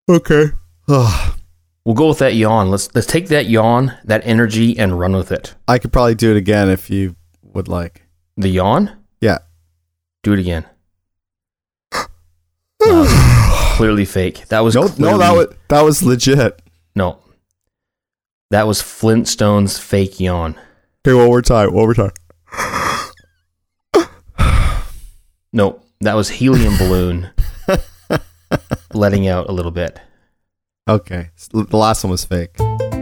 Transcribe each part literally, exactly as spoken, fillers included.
Okay. We'll go with that yawn. Let's let's take that yawn, that energy, and run with it. I could probably do it again if you would like. The yawn? Yeah. Do it again. No, clearly fake. That was no, clearly, no, that was that was legit. No, that was Flintstone's fake yawn. Okay, one more time. One more time. No, that was helium balloon letting out a little bit. Okay, the last one was fake.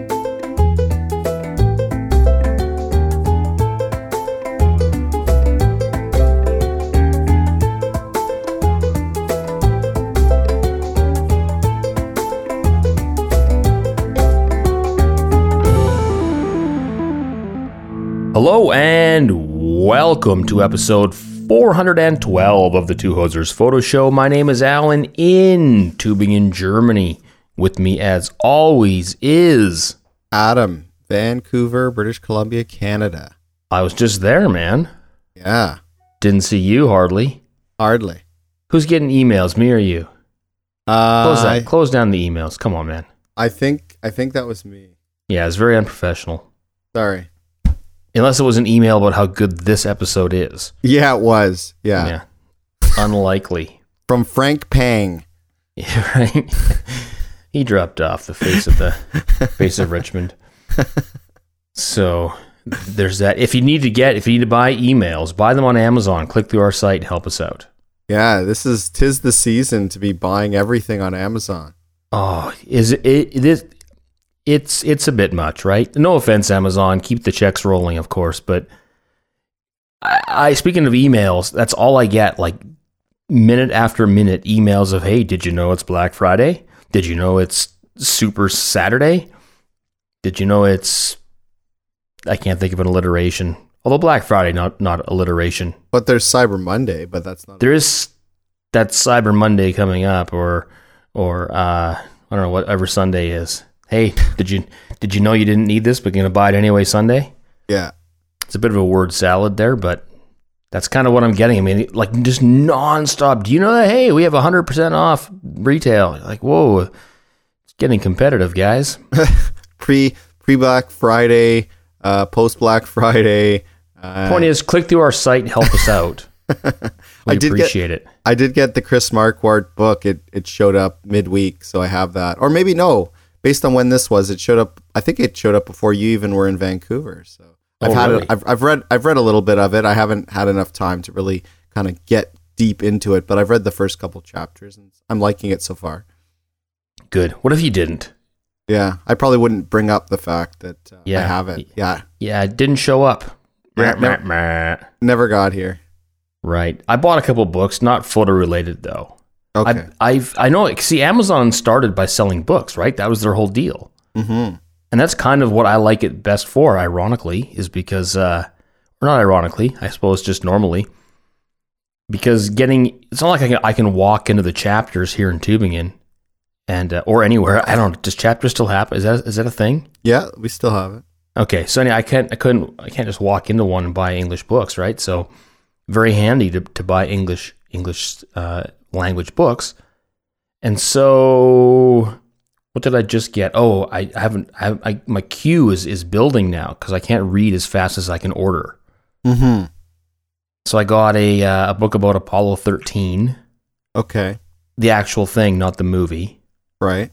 Hello and welcome to episode four hundred twelve of the Two Hosers Photo Show. My name is Alan in Tübingen, Germany. With me, as always, is Adam, Vancouver, British Columbia, Canada. I was just there, man. Yeah. Didn't see you hardly. Hardly. Who's getting emails, me or you? Uh, Close that. I, Close down the emails. Come on, man. I think I think that was me. Yeah, it's very unprofessional. Sorry. Unless it was an email about how good this episode is. Yeah, it was. Yeah. Yeah. Unlikely. From Frank Pang. Yeah, right. He dropped off the face of the face of Richmond. So there's that. If you need to get, if you need to buy emails, buy them on Amazon. Click through our site and help us out. Yeah, this is tis the season to be buying everything on Amazon. Oh, is it? It, it is. It's it's a bit much, right? No offense, Amazon. Keep the checks rolling, of course. But I, I speaking of emails, that's all I get. Like minute after minute, emails of, "Hey, did you know it's Black Friday? Did you know it's Super Saturday? Did you know it's..." I can't think of an alliteration. Although Black Friday, not not alliteration. But there's Cyber Monday, but that's not... There is that Cyber Monday coming up, or or uh, I don't know, whatever Sunday is. Hey, did you did you know you didn't need this, but you're going to buy it anyway Sunday? Yeah. It's a bit of a word salad there, but that's kind of what I'm getting. I mean, like just nonstop. Do you know that, hey, we have one hundred percent off retail? Like, whoa, it's getting competitive, guys. pre, pre-Black Friday, uh, post-Black Friday. Uh, Point is, click through our site and help us out. We I did appreciate get, it. I did get the Chris Marquardt book. It it showed up midweek, so I have that. Or maybe no. Based on when this was, it showed up. I think it showed up before you even were in Vancouver. So I've Oh, had really? it. I've, I've read. I've read a little bit of it. I haven't had enough time to really kind of get deep into it. But I've read the first couple chapters, and I'm liking it so far. Good. What if you didn't? Yeah, I probably wouldn't bring up the fact that uh, Yeah. I have it. Yeah, Yeah, it didn't show up. Yeah, Meh, no. meh, meh. never got here. Right. I bought a couple books, not photo related though. Okay. I, I've I know. See, Amazon started by selling books, right? That was their whole deal. Mm-hmm. And that's kind of what I like it best for, ironically, is because, uh, or not ironically, I suppose just normally, because getting, it's not like I can, I can walk into the chapters here in Tübingen and, uh, or anywhere. I don't know, does chapters still happen? Is that, is that a thing? Yeah, we still have it. Okay. So anyway, I can't, I couldn't, I can't just walk into one and buy English books, right? So very handy to, to buy English, English, uh, language books. And so... what did I just get? Oh, I haven't. I, I my queue is is building now because I can't read as fast as I can order. Mm-hmm. So I got a uh, a book about Apollo thirteen, Okay. the actual thing, not the movie, Right.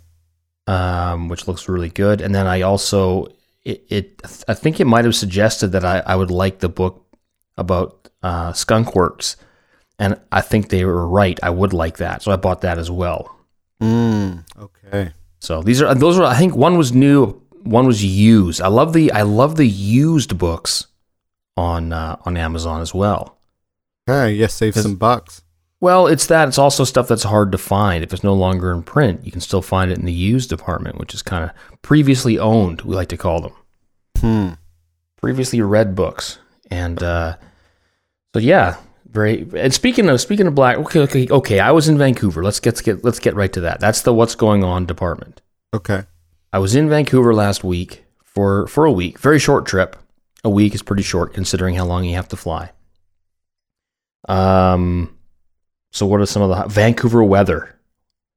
um, which looks really good. And then I also it, it I think it might have suggested that I, I would like the book about uh, Skunk Works, and I think they were right. I would like that, so I bought that as well. Mm, okay. So these are those are I think one was new, one was used. I love the I love the used books on uh, on Amazon as well. Okay, yes, save some bucks. Well, it's that. It's also stuff that's hard to find. If it's no longer in print, you can still find it in the used department, which is kind of previously owned, we like to call them. Hmm. Previously read books. And uh, so yeah, very and speaking of speaking of black okay, okay, okay, I was in Vancouver. Let's get, let's get let's get right to that. That's the what's going on department. Okay. I was in Vancouver last week for for a week. Very short trip. A week is pretty short considering how long you have to fly. Um So what are some of the Vancouver weather?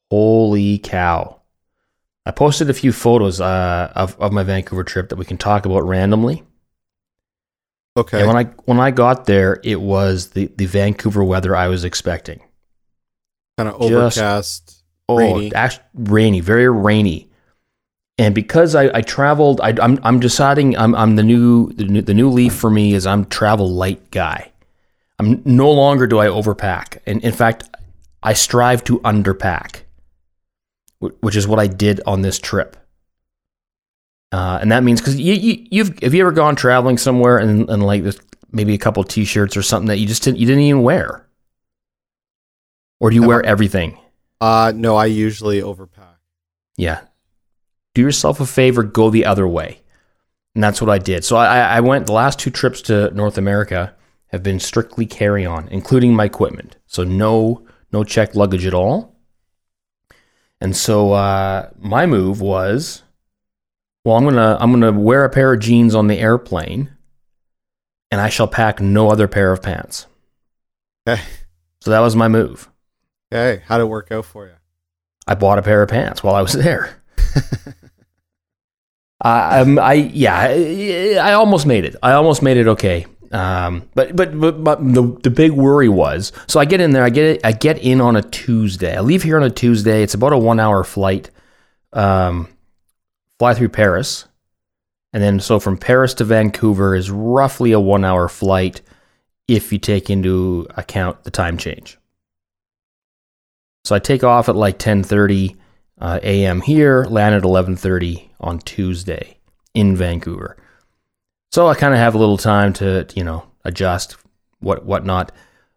Holy cow. I posted a few photos uh, of, of my Vancouver trip that we can talk about randomly. Okay. And when I when I got there, it was the, the Vancouver weather I was expecting. Kind of overcast, oh, rainy. Actually, rainy, very rainy. And because I, I traveled, I, I'm I'm deciding I'm I'm the new, the new the new leaf for me is I'm travel light guy. I'm no longer do I overpack, and in fact, I strive to underpack, which is what I did on this trip. Uh, and that means because you, you you've have you ever gone traveling somewhere and, and like there's maybe a couple t-shirts or something that you just didn't you didn't even wear, or do you No. wear everything? Uh, no, I usually overpack. Yeah. Do yourself a favor, go the other way. And that's what I did. So I, I went, the last two trips to North America have been strictly carry-on, including my equipment. So no no checked luggage at all. And so uh, my move was, well, I'm gonna I'm gonna wear a pair of jeans on the airplane, and I shall pack no other pair of pants. Okay. So that was my move. Okay. How'd it work out for you? I bought a pair of pants while I was there. Uh, um, I yeah, I, I almost made it. I almost made it okay. Um, but but but, but the the big worry was, so I get in there. I get I get in on a Tuesday. I leave here on a Tuesday. It's about a one hour flight. Um, fly through Paris, and then so from Paris to Vancouver is roughly a one hour flight if you take into account the time change. So I take off at like ten thirty uh, a.m. here, land at eleven thirty on Tuesday in Vancouver. So I kind of have a little time to, you know, adjust, what whatnot.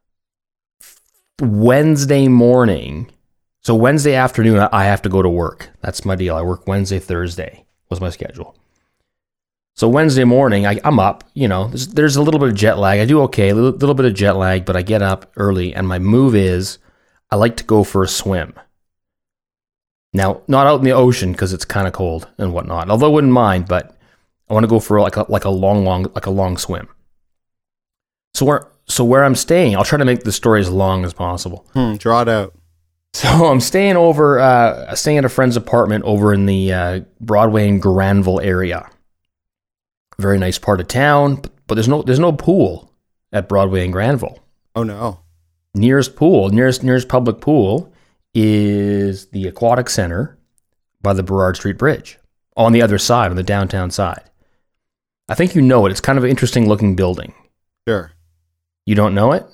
Wednesday morning, so Wednesday afternoon, I have to go to work. That's my deal. I work Wednesday, Thursday was my schedule. So Wednesday morning, I, I'm up, you know, there's, there's a little bit of jet lag. I do okay, a little, little bit of jet lag, but I get up early, and my move is I like to go for a swim. Now, not out in the ocean because it's kind of cold and whatnot. Although I wouldn't mind, but I want to go for like a like a long, long like a long swim. So where so where I'm staying, I'll try to make the story as long as possible. Hmm, draw it out. So I'm staying over, uh, staying at a friend's apartment over in the uh, Broadway and Granville area. Very nice part of town, but, but there's no there's no pool at Broadway and Granville. Oh no. Nearest pool, nearest nearest public pool is the Aquatic Center by the Burrard Street Bridge on the other side, on the downtown side. I think you know it. It's kind of an interesting looking building. Sure. You don't know it?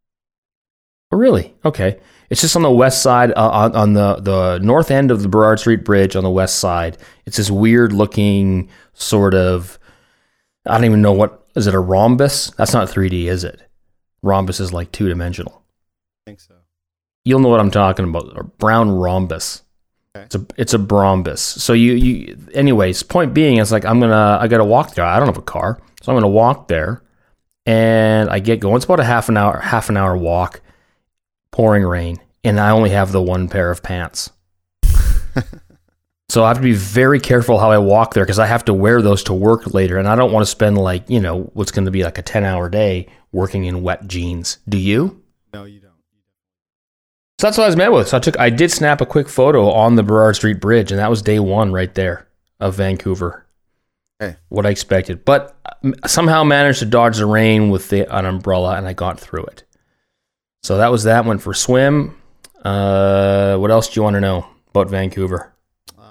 Oh, really? Okay. It's just on the west side, uh, on, on the, the north end of the Burrard Street Bridge on the west side. It's this weird looking sort of, I don't even know what, is it a rhombus? That's not three D, is it? Rhombus is like two dimensional. I think so. You'll know what I'm talking about. A brown rhombus. Okay. It's a it's a rhombus. So you you anyways, point being is like I'm gonna I gotta walk there. I don't have a car. So I'm gonna walk there and I get going. It's about a half an hour half an hour walk, pouring rain, and I only have the one pair of pants. So I have to be very careful how I walk there because I have to wear those to work later, and I don't want to spend like, you know, what's gonna be like a ten hour day working in wet jeans. Do you? No, you don't. So that's what I was met with. So I took, I did snap a quick photo on the Burrard Street Bridge, and that was day one right there of Vancouver. Okay. What I expected, but somehow managed to dodge the rain with the an umbrella, and I got through it. So that was that. Went for swim. Uh, what else do you want to know about Vancouver? Uh,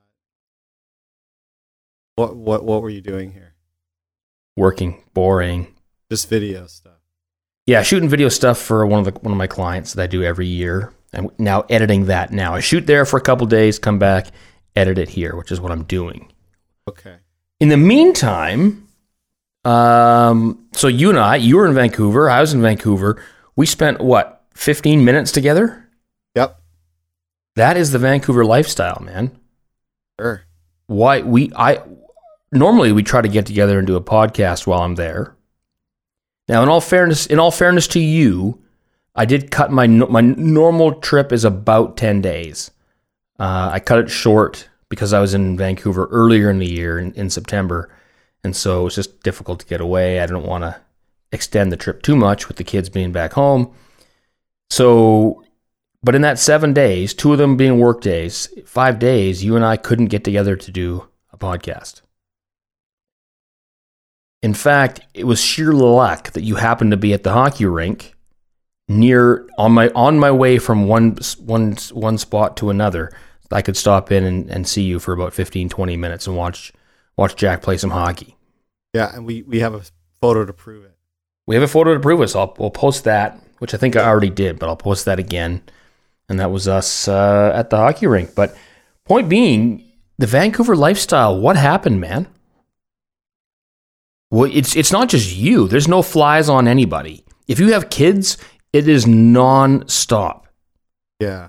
what what what were you doing here? Working, boring. Just video stuff. Yeah, shooting video stuff for one of the one of my clients that I do every year. I'm now editing that now. I shoot there for a couple days, come back, edit it here, which is what I'm doing. Okay. In the meantime, um, so you and I, you were in Vancouver, I was in Vancouver. We spent, what, fifteen minutes together? Yep. That is the Vancouver lifestyle, man. Sure. Why we I normally we try to get together and do a podcast while I'm there. Now, in all fairness, in all fairness to you, I did cut my my normal trip is about ten days. Uh, I cut it short because I was in Vancouver earlier in the year in, in September, and so it was just difficult to get away. I didn't want to extend the trip too much with the kids being back home. So But in that seven days, two of them being work days, five days, you and I couldn't get together to do a podcast. In fact, it was sheer luck that you happened to be at the hockey rink near on my on my way from one one one spot to another. I could stop in and, and see you for about fifteen, twenty minutes and watch watch Jack play some hockey. Yeah, and we, we have a photo to prove it. We have a photo to prove it, so I'll, we'll post that, which I think I already did, but I'll post that again. And that was us uh, at the hockey rink. But point being, the Vancouver lifestyle, what happened, man? Well, it's it's not just you. There's no flies on anybody. If you have kids, it is non-stop. Yeah.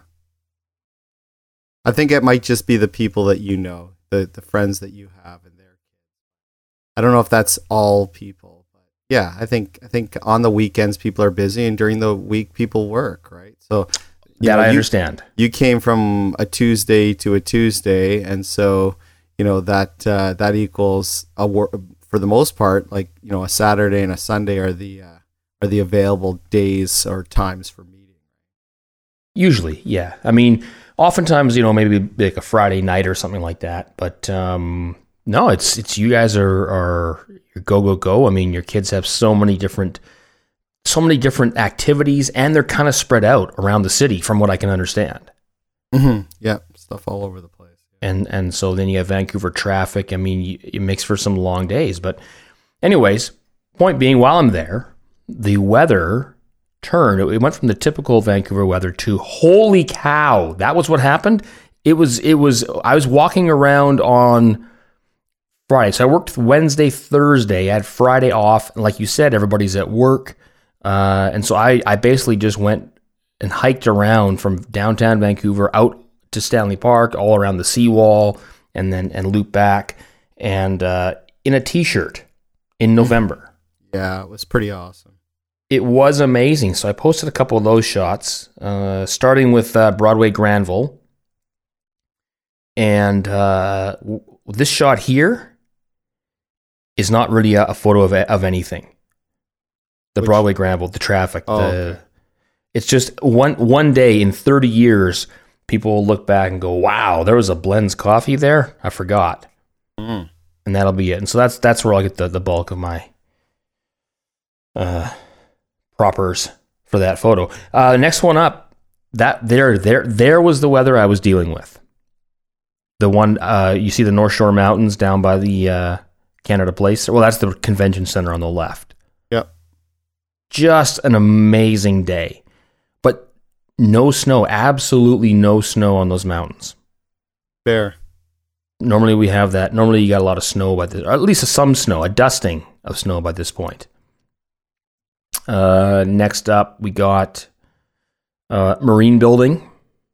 I think it might just be the people that you know, the, the friends that you have and their kids. I don't know if that's all people, but yeah, I think I think on the weekends people are busy and during the week people work, right? So yeah, know, I you, understand. You came from a Tuesday to a Tuesday, and so you know that uh, that equals a work. For the most part, like, you know, a Saturday and a Sunday are the uh, are the available days or times for meeting. Usually, yeah. I mean, oftentimes, you know, maybe like a Friday night or something like that. But um, no, it's it's you guys are are go go go. I mean, your kids have so many different so many different activities, and they're kind of spread out around the city, from what I can understand. Mm-hmm. Yeah, stuff all over the place. And and so then you have Vancouver traffic. I mean, it makes for some long days. But anyways, point being, while I'm there, the weather turned. It went from the typical Vancouver weather to, holy cow, that was what happened. It was, it was, I was walking around on Friday. So I worked Wednesday, Thursday. I had Friday off. And like you said, everybody's at work. Uh, and so I, I basically just went and hiked around from downtown Vancouver out to Stanley Park, all around the seawall, and then and loop back, and uh, in a t-shirt in November. Yeah, it was pretty awesome. It was amazing. So I posted a couple of those shots, uh, starting with uh, Broadway Granville, and uh, w- this shot here is not really a, a photo of of anything. The Which? Broadway Granville, the traffic, oh, the, okay. It's just one one day in thirty years. People will look back and go, wow, there was a Blends coffee there? I forgot. Mm. And that'll be it. And so that's that's where I'll get the, the bulk of my uh, propers for that photo. Uh, next one up, that there, there, there was the weather I was dealing with. The one, uh, you see the North Shore Mountains down by the uh, Canada Place? Well, that's the convention center on the left. Yep. Just an amazing day. But no snow, absolutely no snow on those mountains. Fair. Normally we have that. Normally you got a lot of snow by this, or at least some snow, a dusting of snow by this point. Uh, next up, we got uh, Marine Building.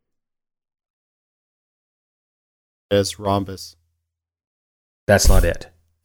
It's rhombus. That's not it.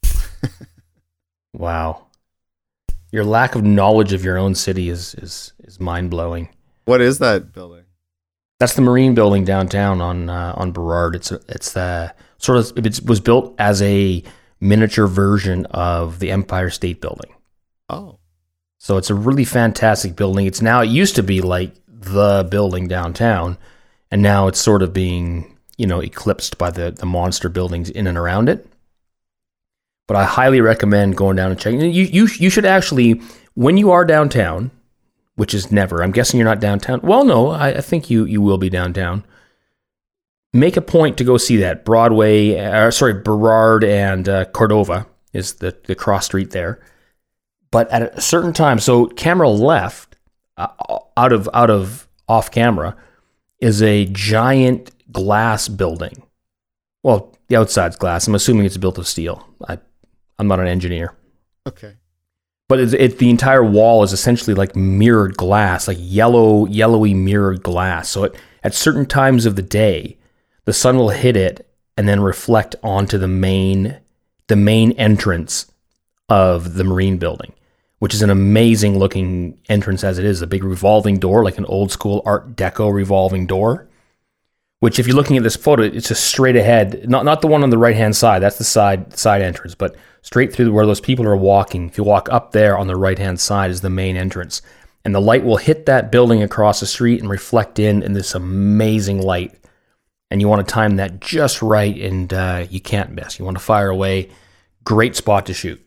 Wow. Your lack of knowledge of your own city is is is mind-blowing. What is that building? That's the Marine Building downtown on uh, on Burrard. It's it's the sort of it was built as a miniature version of the Empire State Building. Oh, so it's a really fantastic building. It's now it used to be like the building downtown, and now it's sort of being, you know, eclipsed by the the monster buildings in and around it. But I highly recommend going down and checking. You you you should actually, when you are downtown, which is never. I'm guessing you're not downtown. Well, no, I, I think you you will be downtown. Make a point to go see that. Broadway, uh, sorry, Burrard and uh, Cordova is the, the cross street there. But at a certain time, so camera left, uh, out of out of off camera, is a giant glass building. Well, the outside's glass. I'm assuming it's built of steel. I, I'm not an engineer. Okay. But it's, it, the entire wall is essentially like mirrored glass, like yellow, yellowy mirrored glass. So it, at certain times of the day, the sun will hit it and then reflect onto the main, the main entrance of the Marine Building, which is an amazing looking entrance as it is. A big revolving door, like an old school Art Deco revolving door. Which, if you're looking at this photo, it's just straight ahead. Not not the one on the right hand side. That's the side side entrance, but straight through where those people are walking. If you walk up there on the right hand side is the main entrance, and the light will hit that building across the street and reflect in in this amazing light. And you want to time that just right, and uh, you can't miss. You want to fire away. Great spot to shoot.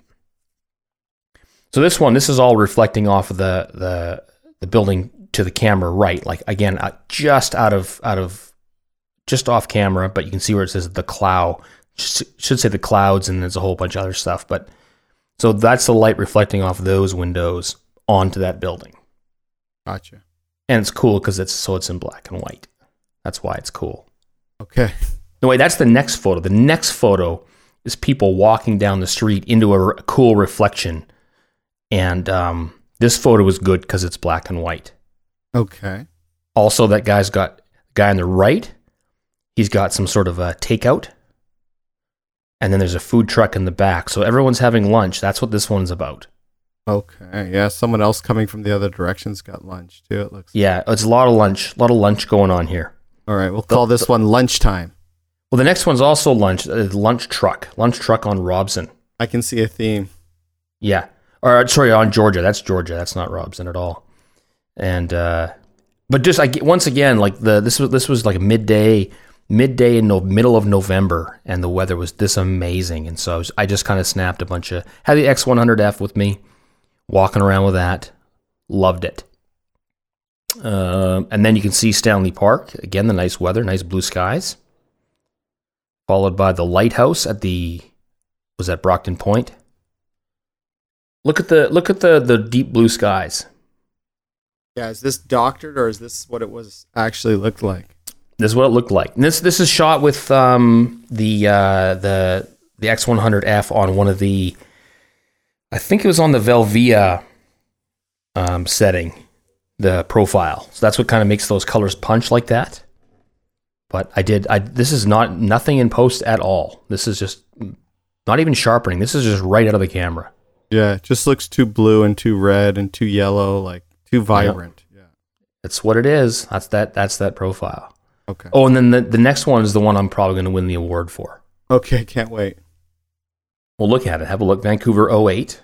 So this one, this is all reflecting off of the the, the building to the camera right. Like, again, uh, just out of out of just off camera, but you can see where it says the cloud. Should say the clouds, and there's a whole bunch of other stuff. But so that's the light reflecting off those windows onto that building. Gotcha. And it's cool because it's so it's in black and white. That's why it's cool. Okay. No, wait, that's the next photo. The next photo is people walking down the street into a, a cool reflection. And um, this photo is good because it's black and white. Okay. Also, that guy's got, the guy on the right, he's got some sort of a takeout. And then there's a food truck in the back. So everyone's having lunch. That's what this one's about. Okay. Yeah, someone else coming from the other direction's got lunch too, it looks. Yeah, it's a lot of lunch. A lot of lunch going on here. All right, we'll call this one lunchtime. Well, the next one's also lunch. Uh, lunch truck. Lunch truck on Robson. I can see a theme. Yeah. Or, sorry, on Georgia. That's Georgia. That's not Robson at all. And, uh, but just, I, once again, like, the this was this was like a midday, midday in the middle of November, and the weather was this amazing. And so I, was, I just kind of snapped a bunch of, had the X one hundred F with me, walking around with that. Loved it. Uh, and then you can see Stanley Park. Again, the nice weather, nice blue skies. Followed by the lighthouse at the, was that Brockton Point? Look at the look at the, the deep blue skies. Yeah, is this doctored or is this what it was actually looked like? This is what it looked like. And this this is shot with um, the uh, the the X one hundred F on one of the, I think it was on the Velvia um, setting. The profile. So that's what kind of makes those colors punch like that. But I did, I this is not, nothing in post at all. This is just, not even sharpening. This is just right out of the camera. Yeah, it just looks too blue and too red and too yellow, like too vibrant. Yeah. yeah. That's what it is. That's that, that's that profile. Okay. Oh, and then the, the next one is the one I'm probably going to win the award for. Okay, can't wait. Well, look at it. Have a look. Vancouver oh eight.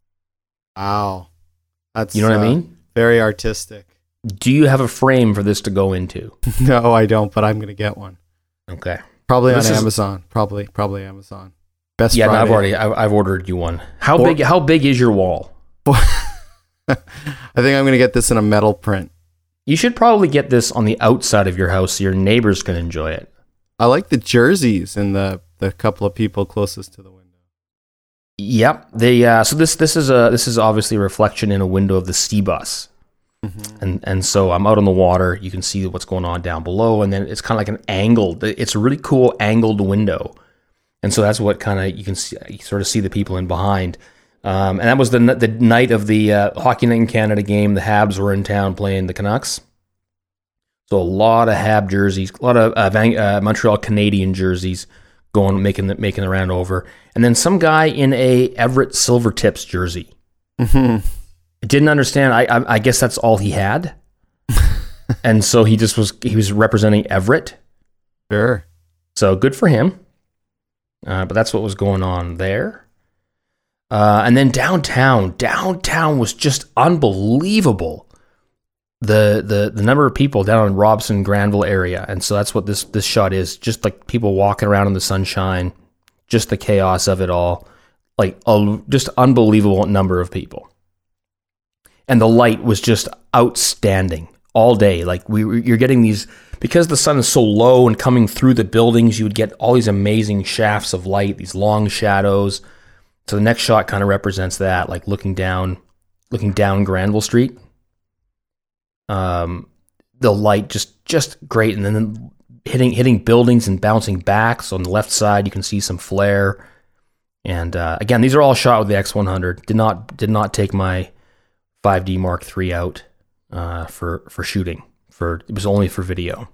Wow. That's, you know what uh, I mean? Very artistic. Do you have a frame for this to go into? No, I don't, but I'm going to get one. Okay. Probably This on is- Amazon. Probably, probably Amazon. Best Yeah, no, Friday. I've already, I've, I've ordered you one. How Or- big, how big is your wall? I think I'm going to get this in a metal print. You should probably get this on the outside of your house so your neighbors can enjoy it. I like the jerseys and the, the couple of people closest to the window. Yep. They uh, so this this is a this is obviously a reflection in a window of the C bus. Mm-hmm. And and so I'm out on the water. You can see what's going on down below, and then it's kind of like an angled. It's a really cool angled window, and so that's what kind of you can see. You sort of see the people in behind. Um, and that was the the night of the uh, Hockey Night in Canada game. The Habs were in town playing the Canucks. So a lot of Hab jerseys, a lot of uh, Van, uh, Montreal Canadian jerseys going making the making the round over, and then some guy in a Everett Silvertips jersey. Mm-hmm. I didn't understand. I, I I guess that's all he had, and so he just was he was representing Everett. Sure. So good for him. Uh, but that's what was going on there. Uh, and then downtown, downtown was just unbelievable. The the the number of people down in Robson Granville area, and so that's what this this shot is. Just like people walking around in the sunshine, just the chaos of it all. Like a just unbelievable number of people. And the light was just outstanding all day. Like we, you're getting these, because the sun is so low and coming through the buildings, you would get all these amazing shafts of light, these long shadows. So the next shot kind of represents that, like looking down, looking down Granville Street. Um, the light just, just great. And then hitting, hitting buildings and bouncing back. So on the left side, you can see some flare. And uh, again, these are all shot with the X one hundred. Did not, did not take my five D Mark three out uh, for for shooting. For it was only for video.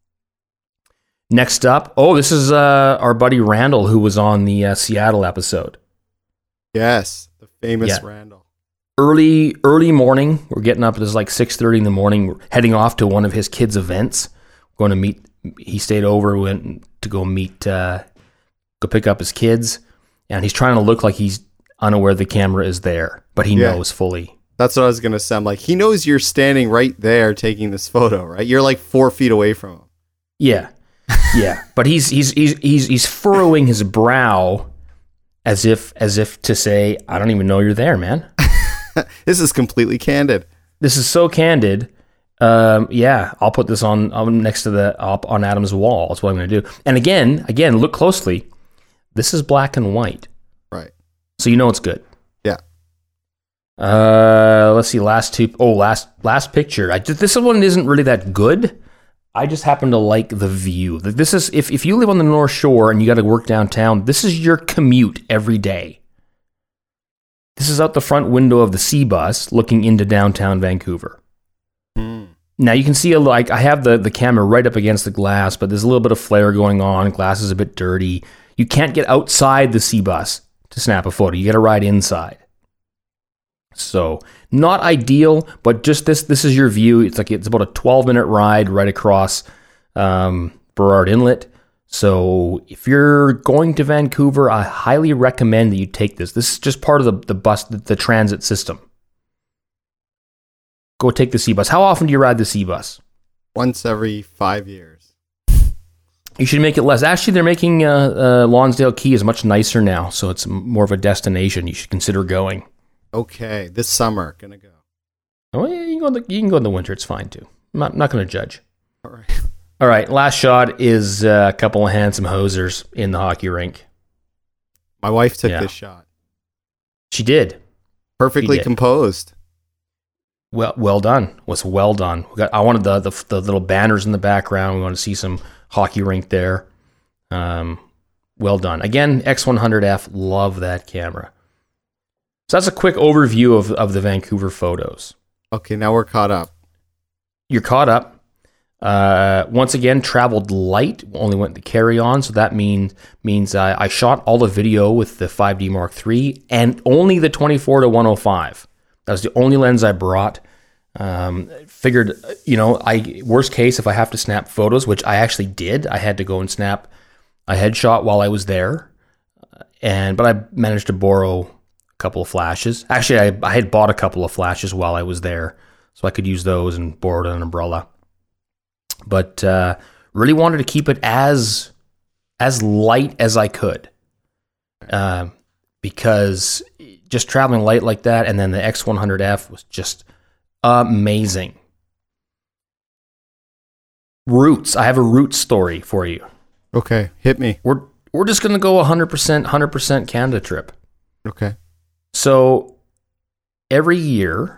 Next up, oh, this is uh, our buddy Randall, who was on the uh, Seattle episode. Yes, the famous Yeah. Randall. Early early morning, we're getting up. It was like six thirty in the morning. We're heading off to one of his kids' events. Going to meet. He stayed over, went to go meet, uh, go pick up his kids, and he's trying to look like he's unaware the camera is there, but he Yeah. knows fully. That's what I was gonna say. I'm like, he knows you're standing right there taking this photo, right? You're like four feet away from him. Yeah, yeah. But he's he's he's he's he's furrowing his brow as if as if to say, I don't even know you're there, man. This is completely candid. This is so candid. Um, yeah, I'll put this on, on next to the up on Adam's wall. That's what I'm going to do. And again, again, look closely. This is black and white, right? So you know it's good. Yeah. Uh, let's see. Last two. Oh, last last picture. I just, this one isn't really that good. I just happen to like the view. This is if if you live on the North Shore and you got to work downtown. This is your commute every day. This is out the front window of the C bus looking into downtown Vancouver. Mm. Now you can see a like I have the, the camera right up against the glass, but there's a little bit of flare going on. Glass is a bit dirty. You can't get outside the C bus to snap a photo. You got to ride inside. So not ideal, but just this this is your view. It's like it's about a twelve minute ride right across um, Burrard Inlet. So if you're going to Vancouver, I highly recommend that you take this. This is just part of the, the bus, the, the transit system. Go take the C bus. How often do you ride the C bus? Once every five years. You should make it less. Actually, they're making uh, uh, Lonsdale Quay is much nicer now, so it's more of a destination. You should consider going. Okay, this summer, gonna go. Oh, yeah, you can go in the, you can go in the winter. It's fine too. I'm not, not going to judge. All right. All right, last shot is uh, a couple of handsome hosers in the hockey rink. My wife took Yeah. this shot. She did. Perfectly She did. composed. Well, well done. Was well done. We got. I wanted the, the the little banners in the background. We want to see some hockey rink there. Um, well done. Again, X one hundred F. Love that camera. So that's a quick overview of of the Vancouver photos. Okay, now we're caught up. You're caught up. Uh, once again, traveled light. Only went the carry on, so that means means I, I shot all the video with the five D Mark three and only the twenty-four to one oh five. That was the only lens I brought. Um, figured, you know, I worst case if I have to snap photos, which I actually did, I had to go and snap a headshot while I was there, and but I managed to borrow a couple of flashes. Actually, I, I had bought a couple of flashes while I was there, so I could use those and borrowed an umbrella. But uh, really wanted to keep it as as light as I could, uh, because just traveling light like that, and then the X one hundred F was just amazing. Roots. I have a Roots story for you. Okay, hit me. We're we're just gonna go one hundred percent, one hundred percent Canada trip. Okay. So every year,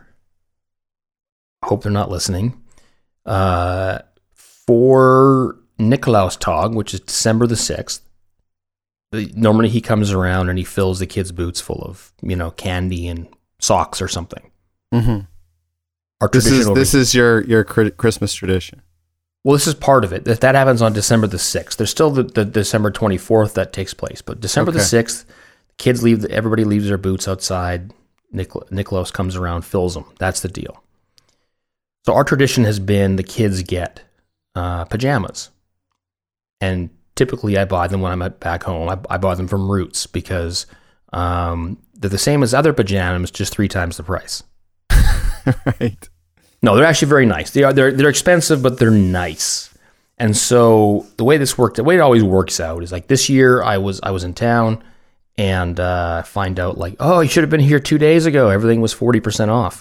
hope they're not listening. Uh, for Nikolaustag, which is December the sixth, the, normally he comes around and he fills the kids' boots full of, you know, candy and socks or something. Mm-hmm. Our This tradition is over this is your your cri- Christmas tradition. Well, this is part of it. That that happens on December the sixth. There's still the, the December twenty-fourth that takes place, but December Okay. the sixth, kids leave. Everybody leaves their boots outside. Nicol- Nicholas comes around, fills them. That's the deal. So our tradition has been the kids get uh, pajamas, and typically I buy them when I'm at back home. I, I buy them from Roots because um, they're the same as other pajamas, just three times the price. Right. No, they're actually very nice. They are they're they're expensive, but they're nice. And so the way this worked, the way it always works out is like this year I was I was in town and uh, find out like, oh, you should have been here two days ago. Everything was forty percent off.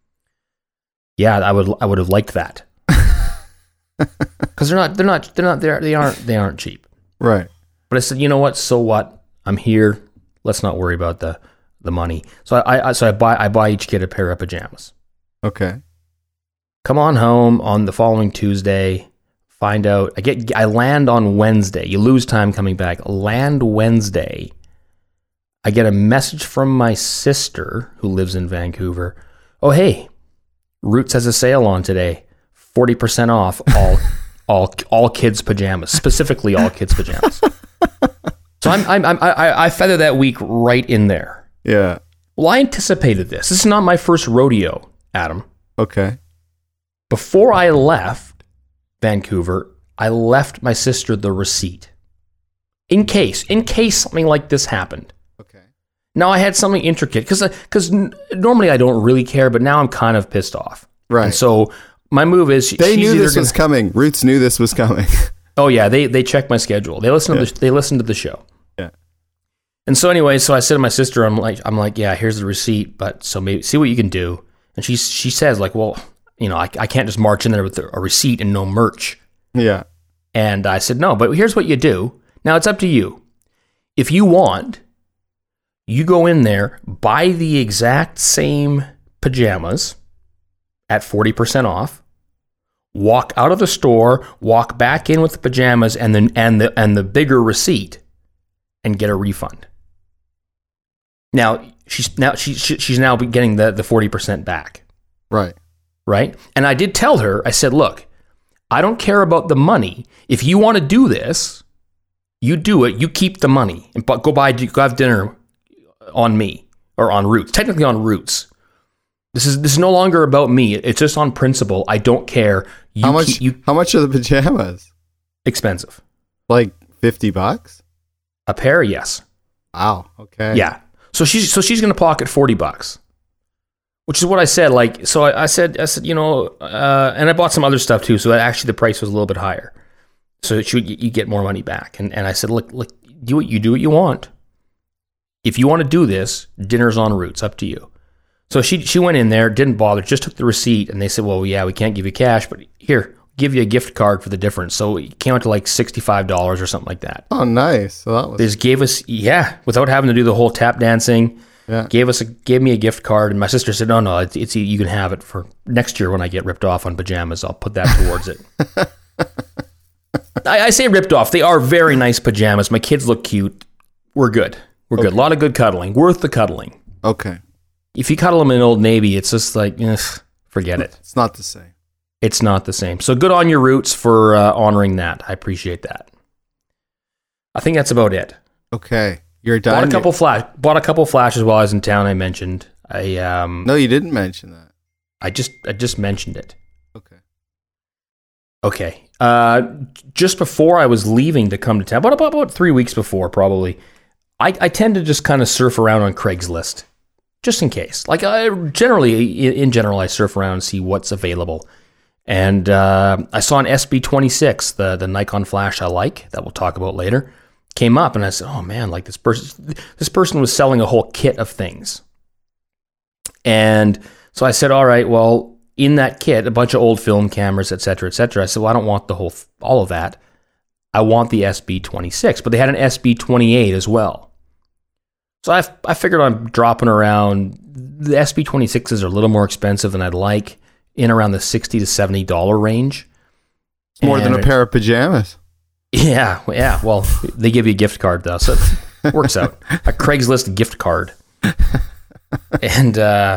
Yeah, I would I would have liked that because they're not they're not they're not they're, they aren't they aren't cheap. Right. But I said, you know what? So what? I'm here. Let's not worry about the the money. So I, I so I buy I buy each kid a pair of pajamas. Okay. Come on home on the following Tuesday. Find out. I get. I land on Wednesday. You lose time coming back. Land Wednesday. I get a message from my sister who lives in Vancouver. Oh, hey, Roots has a sale on today. forty percent off all all all kids pajamas, specifically all kids pajamas. So I'm, I'm, I'm I, I feather that week right in there. Yeah. Well, I anticipated this. This is not my first rodeo, Adam. Okay. Before I left Vancouver, I left my sister the receipt. In case, in case something like this happened. Okay. Now I had something intricate because because n- normally I don't really care, but now I'm kind of pissed off. Right. And so my move is they she's knew this gonna, was coming. Roots knew this was coming. Oh yeah, they they check my schedule. They listen yeah. to the, they listen to the show. Yeah. And so anyway, so I said to my sister, I'm like I'm like, yeah, here's the receipt, but so maybe see what you can do. And she she says like, well, you know, I I can't just march in there with a receipt and no merch. Yeah. And I said, no, but here's what you do. Now it's up to you. If you want, you go in there, buy the exact same pajamas at forty percent off, walk out of the store, walk back in with the pajamas and then and the and the bigger receipt and get a refund. Now she's now she, she she's now getting the, the forty percent back. Right. Right? And I did tell her, I said, look, I don't care about the money. If you want to do this, you do it. You keep the money and go buy, go have dinner on me or on Roots. Technically on Roots. This is this is no longer about me. It's just on principle. I don't care. You how much? Keep, you, how much are the pajamas? Expensive. Like fifty bucks. A pair, yes. Wow. Okay. Yeah. So she's so she's gonna pocket forty bucks. Which is what I said. Like, so I, I said, I said, you know, uh, and I bought some other stuff too. So that actually the price was a little bit higher. So she, you get more money back. And and I said, look, look, do what you do what you want. If you want to do this, dinner's on Roots. Up to you. So she she went in there, didn't bother, just took the receipt, and they said, well, yeah, we can't give you cash, but here, give you a gift card for the difference. So it came out to like sixty-five dollars or something like that. Oh, nice. So that was. They just gave us, yeah, without having to do the whole tap dancing. Yeah. Gave us a gave me a gift card, and my sister said, "No, no, it's, it's you can have it for next year when I get ripped off on pajamas. I'll put that towards it." I, I say ripped off. They are very nice pajamas. My kids look cute. We're good. We're okay. good. A lot of good cuddling. Worth the cuddling. Okay. If you cuddle them in Old Navy, it's just like, eh, forget it. It's not the same. It's not the same. So good on your Roots for uh, honoring that. I appreciate that. I think that's about it. Okay. You're done. Bought a couple flash. Bought a couple flashes while I was in town. I mentioned. I um. No, you didn't mention that. I just I just mentioned it. Okay. Okay. Uh, just before I was leaving to come to town, about about, about three weeks before, probably. I I tend to just kind of surf around on Craigslist, just in case. Like I generally, in general, I surf around and see what's available. And uh, I saw an S B twenty-six, the the Nikon flash I like that we'll talk about later. Came up and I said, oh man, like this person, this person was selling a whole kit of things. And so I said, all right, well, in that kit, a bunch of old film cameras, et cetera, et cetera. I said, well, I don't want the whole, all of that. I want the S B twenty-six, but they had an S B twenty-eight as well. So I, I figured I'm dropping around, the S B twenty-sixes are a little more expensive than I'd like, in around the sixty to seventy dollars range. It's more and than a pair of pajamas. Yeah, yeah. Well, they give you a gift card though, so it works out. A Craigslist gift card. And uh,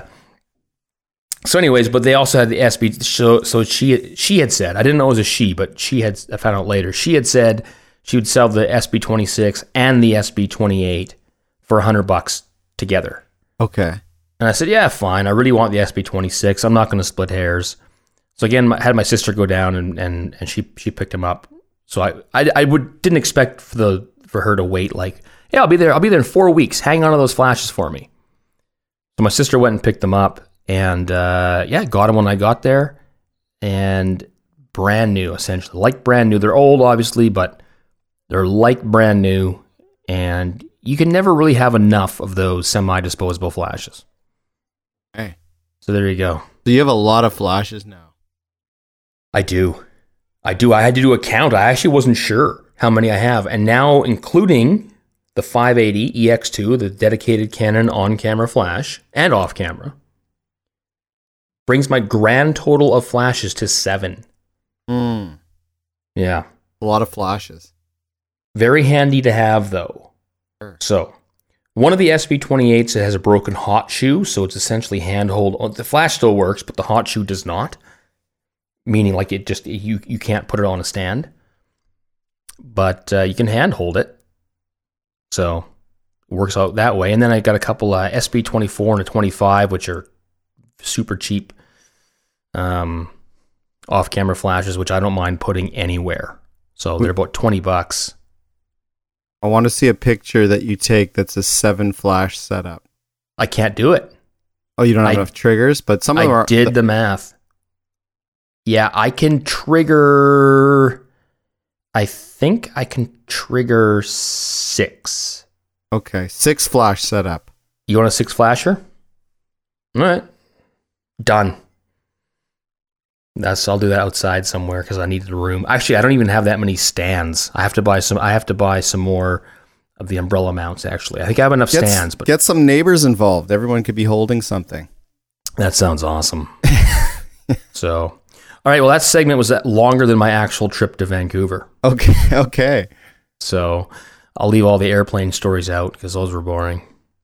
so, anyways, but they also had the S B. So, so she she had said, I didn't know it was a she, but she had. I found out later. She had said she would sell the S B twenty-six and the S B twenty-eight for a hundred bucks together. Okay. And I said, yeah, fine. I really want the S B twenty-six. I'm not going to split hairs. So again, I had my sister go down and and and she she picked him up. So I, I, I would didn't expect for the for her to wait like, yeah, I'll be there. I'll be there in four weeks. Hang on to those flashes for me. So my sister went and picked them up, and uh, yeah, got them when I got there, and brand new essentially, like brand new. They're old, obviously, but they're like brand new, and you can never really have enough of those semi-disposable flashes. Hey, so there you go. So you have a lot of flashes now. I do. I do. I had to do a count. I actually wasn't sure how many I have. And now, including the five eighty E X two, the dedicated Canon on-camera flash and off-camera, brings my grand total of flashes to seven. Mm. Yeah. A lot of flashes. Very handy to have, though. Sure. So, one of the S B twenty-eights has a broken hot shoe, so it's essentially handhold. The flash still works, but the hot shoe does not. Meaning, like it just you you can't put it on a stand, but uh, you can hand hold it. So it works out that way. And then I got a couple uh, S B twenty-four and a twenty-five, which are super cheap um, off-camera flashes, which I don't mind putting anywhere. So they're about twenty bucks. I want to see a picture that you take that's a seven flash setup. I can't do it. Oh, you don't have I, enough triggers, but some of them I are. did the math. Yeah, I can trigger. I think I can trigger six. Okay, six flash setup. You want a six flasher? All right, done. That's I'll do that outside somewhere because I needed a room. Actually, I don't even have that many stands. I have to buy some. I have to buy some more of the umbrella mounts. Actually, I think I have enough Get, stands. But get some neighbors involved. Everyone could be holding something. That sounds awesome. So, all right. Well, that segment was longer than my actual trip to Vancouver. Okay. Okay. So I'll leave all the airplane stories out because those were boring.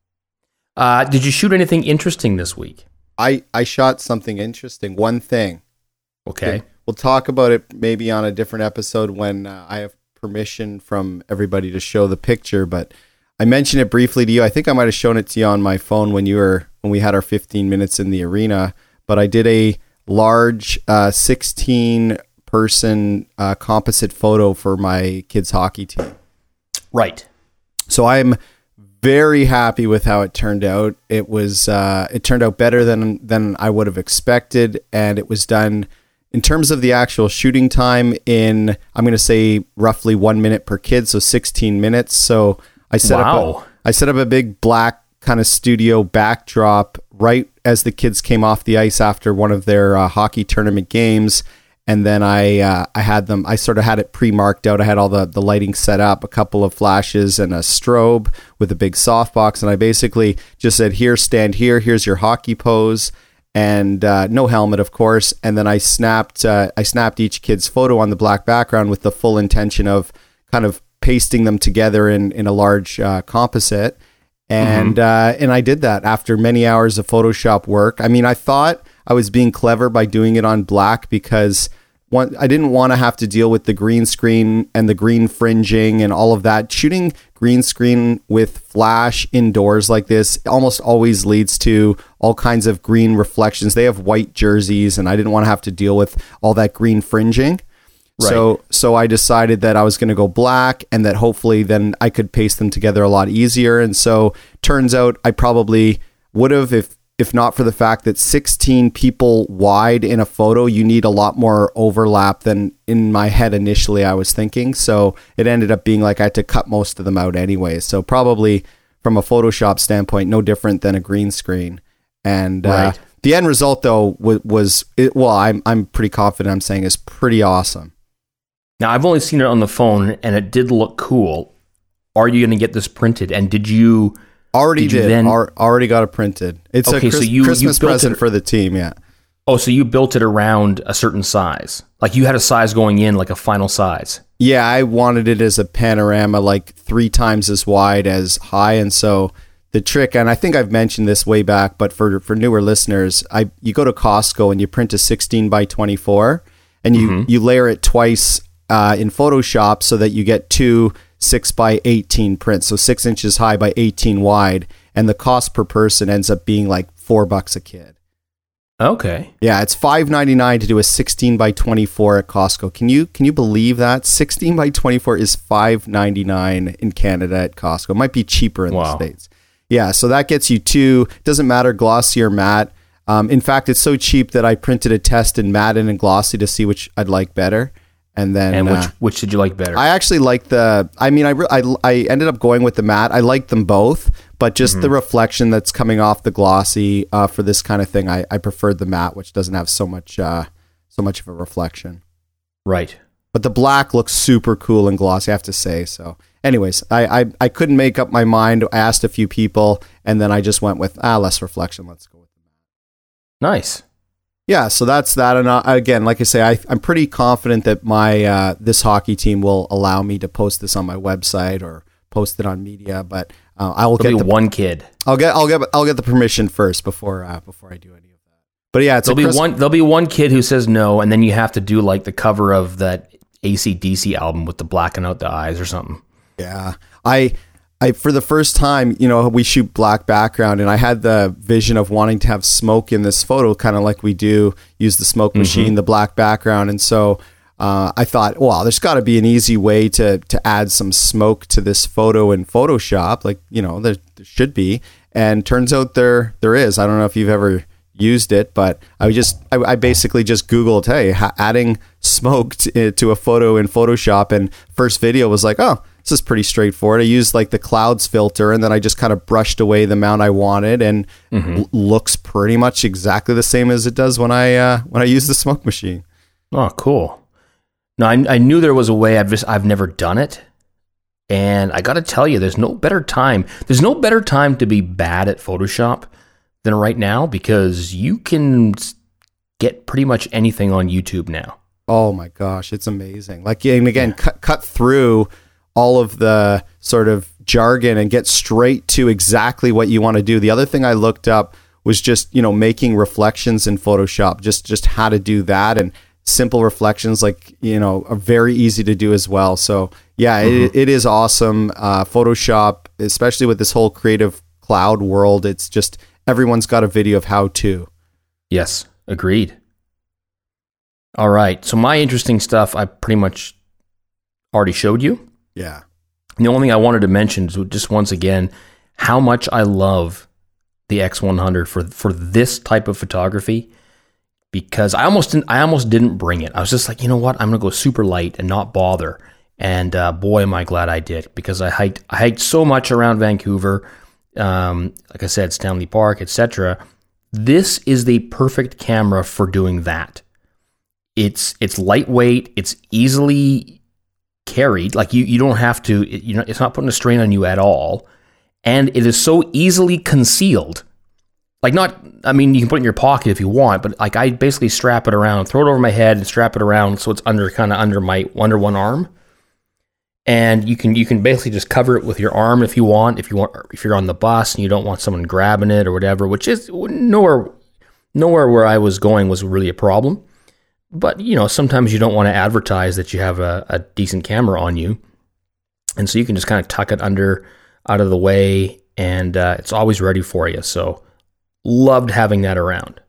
Uh, did you shoot anything interesting this week? I, I shot something interesting. One thing. Okay. We'll talk about it maybe on a different episode when uh, I have permission from everybody to show the picture. But I mentioned it briefly to you. I think I might have shown it to you on my phone when you were when we had our fifteen minutes in the arena. But I did a large uh, sixteen person uh, composite photo for my kids' hockey team. Right. So I'm very happy with how it turned out. It was uh, it turned out better than than I would have expected, and it was done in terms of the actual shooting time in, I'm going to say roughly one minute per kid, so sixteen minutes. So I set wow. up a, I set up a big black kind of studio backdrop right as the kids came off the ice after one of their uh, hockey tournament games. And then I uh, I had them, I sort of had it pre-marked out. I had all the, the lighting set up, a couple of flashes and a strobe with a big softbox. And I basically just said, here, stand here. Here's your hockey pose. And uh, no helmet, of course. And then I snapped uh, I snapped each kid's photo on the black background with the full intention of kind of pasting them together in, in a large uh, composite. And mm-hmm. uh, and I did that after many hours of Photoshop work. I mean, I thought I was being clever by doing it on black because one, I didn't want to have to deal with the green screen and the green fringing and all of that. Shooting green screen with flash indoors like this almost always leads to all kinds of green reflections. They have white jerseys, and I didn't want to have to deal with all that green fringing. Right. So so I decided that I was going to go black, and that hopefully then I could paste them together a lot easier. And so turns out I probably would have if if not for the fact that sixteen people wide in a photo, you need a lot more overlap than in my head initially I was thinking. So it ended up being like I had to cut most of them out anyway. So probably from a Photoshop standpoint, no different than a green screen. And right. uh, the end result though was, was it, well, I'm I'm pretty confident I'm saying is pretty awesome. Now I've only seen it on the phone, and it did look cool. Are you going to get this printed? And did you? Already did. did. You then, Ar- already got it printed. It's okay, a Chris- so you, Christmas you present it, for the team, yeah. Oh, so you built it around a certain size. Like you had a size going in, like a final size. Yeah, I wanted it as a panorama, like three times as wide as high. And so the trick, and I think I've mentioned this way back, but for, for newer listeners, I you go to Costco and you print a sixteen by twenty-four, and you, mm-hmm. you layer it twice uh, in Photoshop so that you get two six by eighteen prints. So six inches high by eighteen wide. And the cost per person ends up being like four bucks a kid. Okay. Yeah, it's five ninety-nine to do a sixteen by twenty-four at Costco. Can you can you believe that? sixteen by twenty-four is five ninety-nine in Canada at Costco. It might be cheaper in wow. the States. Yeah, so that gets you two. Doesn't matter, glossy or matte. Um, in fact, it's so cheap that I printed a test in matte and in glossy to see which I'd like better. And then, and which uh, which did you like better? I actually like the. I mean, I, re- I I ended up going with the matte. I liked them both, but just mm-hmm. the reflection that's coming off the glossy uh, for this kind of thing, I, I preferred the matte, which doesn't have so much uh, so much of a reflection. Right. But the black looks super cool and glossy, I have to say. So, anyways, I I, I couldn't make up my mind. I asked a few people, and then I just went with ah less reflection. Let's go with the matte. Nice. Yeah, so that's that. And uh, again, like I say, I, I'm pretty confident that my uh, this hockey team will allow me to post this on my website or post it on media. But uh, I will There'll get be the, one kid. I'll get I'll get I'll get the permission first before uh, before I do any of that. But yeah, it's there'll a be Chris- one. There'll be one kid who says no, and then you have to do like the cover of that A C D C album with the blacking out the eyes or something. Yeah, I. I, for the first time, you know, we shoot black background, and I had the vision of wanting to have smoke in this photo, kind of like we do use the smoke machine, mm-hmm. the black background. And so uh, I thought, well, there's got to be an easy way to to add some smoke to this photo in Photoshop. Like, you know, there, there should be. And turns out there there is. I don't know if you've ever used it, but I just I, I basically just Googled, hey, ha- adding smoke to, to a photo in Photoshop, and first video was like, oh, this is pretty straightforward. I used like the clouds filter, and then I just kind of brushed away the amount I wanted, and mm-hmm. l- looks pretty much exactly the same as it does when I uh, when I use the smoke machine. Oh, cool. No, I, I knew there was a way. I've just I've never done it, and I got to tell you, there's no better time. There's no better time to be bad at Photoshop than right now, because you can get pretty much anything on YouTube now. Oh my gosh, it's amazing. Like, and again, yeah. cut cut through all of the sort of jargon and get straight to exactly what you want to do. The other thing I looked up was just, you know, making reflections in Photoshop, just just how to do that, and simple reflections, like, you know, are very easy to do as well. So yeah, mm-hmm. it, it is awesome. Uh, Photoshop, especially with this whole creative cloud world, it's just, everyone's got a video of how to. Yes, agreed. All right. So my interesting stuff, I pretty much already showed you. Yeah. The only thing I wanted to mention is just once again, how much I love the X one hundred for, for this type of photography, because I almost didn't, I almost didn't bring it. I was just like, you know what? I'm going to go super light and not bother. And uh, boy, am I glad I did, because I hiked, I hiked so much around Vancouver. Um, like I said, Stanley Park, et cetera. This is the perfect camera for doing that. It's it's lightweight. It's easily carried. Like you, you don't have to. It, you know, it's not putting a strain on you at all, and it is so easily concealed. Like not. I mean, you can put it in your pocket if you want, but like I basically strap it around, throw it over my head, and strap it around so it's under kind of under my under one arm. And you can you can basically just cover it with your arm if you want. If you want, if you're on the bus and you don't want someone grabbing it or whatever, which is nowhere nowhere where I was going was really a problem. But you know, sometimes you don't want to advertise that you have a, a decent camera on you, and so you can just kind of tuck it under, out of the way, and uh, it's always ready for you. So loved having that around.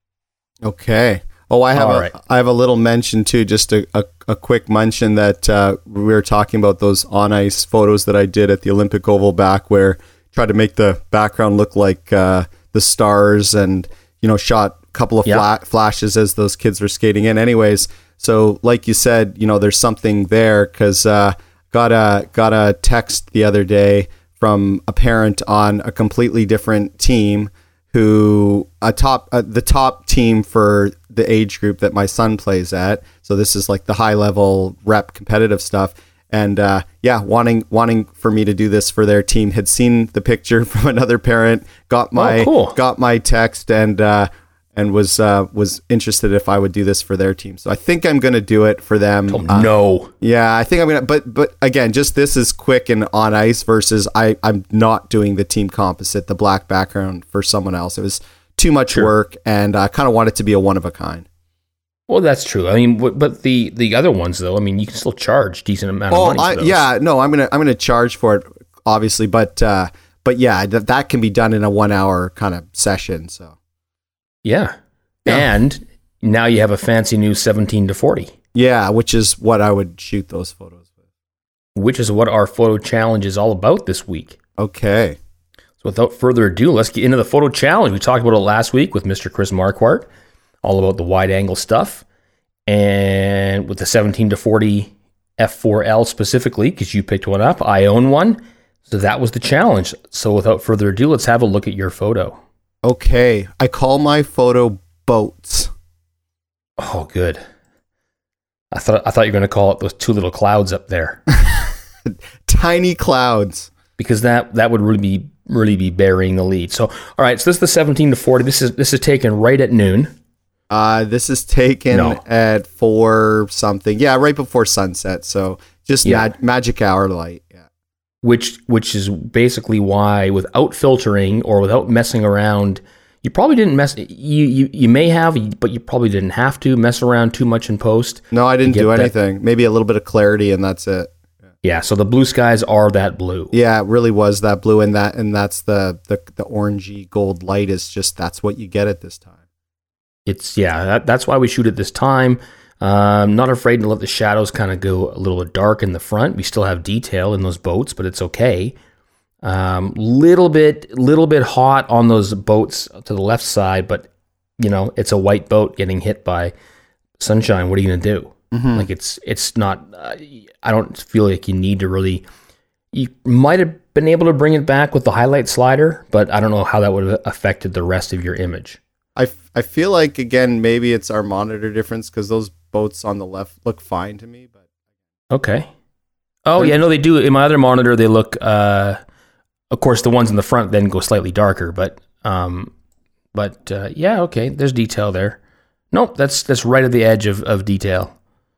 Okay. Oh, I have All a right. I have a little mention too, just a, a, a quick mention that uh, we were talking about those on ice photos that I did at the Olympic Oval back, where I tried to make the background look like uh, the stars, and you know, shot a couple of yeah. fla- flashes as those kids were skating in. Anyways, so like you said, you know, there's something there, because uh, got a got a text the other day from a parent on a completely different team, who a top uh, the top team for the age group that my son plays at. So this is like the high level rep competitive stuff. And uh, yeah, wanting wanting for me to do this for their team, had seen the picture from another parent, got my oh, cool. got my text, and uh, and was uh, was interested if I would do this for their team. So I think I'm going to do it for them. Oh, uh, no. Yeah, I think I'm going to. But but again, just this is quick and on ice versus I I'm not doing the team composite, the black background for someone else. It was too much sure. work, and I kind of want it to be a one of a kind. Well, that's true. I mean, but the, the other ones though, I mean, you can still charge decent amount of oh, money for I, those. yeah, no, I'm gonna I'm gonna charge for it, obviously, but uh, but yeah, that that can be done in a one hour kind of session. So yeah, yeah. And now you have a fancy new seventeen to forty. Yeah, which is what I would shoot those photos with. Which is what our photo challenge is all about this week. Okay. So without further ado, let's get into the photo challenge. We talked about it last week with Mister Chris Marquardt, all about the wide angle stuff, and with the seventeen to forty F four L specifically, because you picked one up. I own one, so that was the challenge. So without further ado, let's have a look at your photo. Okay, I call my photo Boats. Oh, good. I thought I thought you were going to call it those two little clouds up there. Tiny clouds. Because that that would really be really be burying the lead. So, all right, so this is the seventeen to forty. This is this is taken right at noon. Uh, this is taken no. at four something. Yeah, right before sunset. So just yeah. mag- magic hour light. Yeah. Which which is basically why, without filtering or without messing around, you probably didn't mess. You you you may have, but you probably didn't have to mess around too much in post. No, I didn't do anything. That. Maybe a little bit of clarity, and that's it. Yeah, so the blue skies are that blue. Yeah, it really was that blue, and that and that's the the, the orangey gold light is just, that's what you get at this time. It's yeah, that, that's why we shoot at this time. Um, not afraid to let the shadows kind of go a little bit dark in the front. We still have detail in those boats, but it's okay. Um, little bit, little bit hot on those boats to the left side, but you know, it's a white boat getting hit by sunshine. What are you going to do? Mm-hmm. Like it's, it's not, uh, I don't feel like you need to really, you might have been able to bring it back with the highlight slider, but I don't know how that would have affected the rest of your image. I, f- I feel like, again, maybe it's our monitor difference because those boats on the left look fine to me. But okay. Oh, yeah, no, they do. In my other monitor, they look, uh, of course, the ones in the front then go slightly darker, but, um, but uh, yeah, okay, there's detail there. Nope, that's that's right at the edge of, of detail.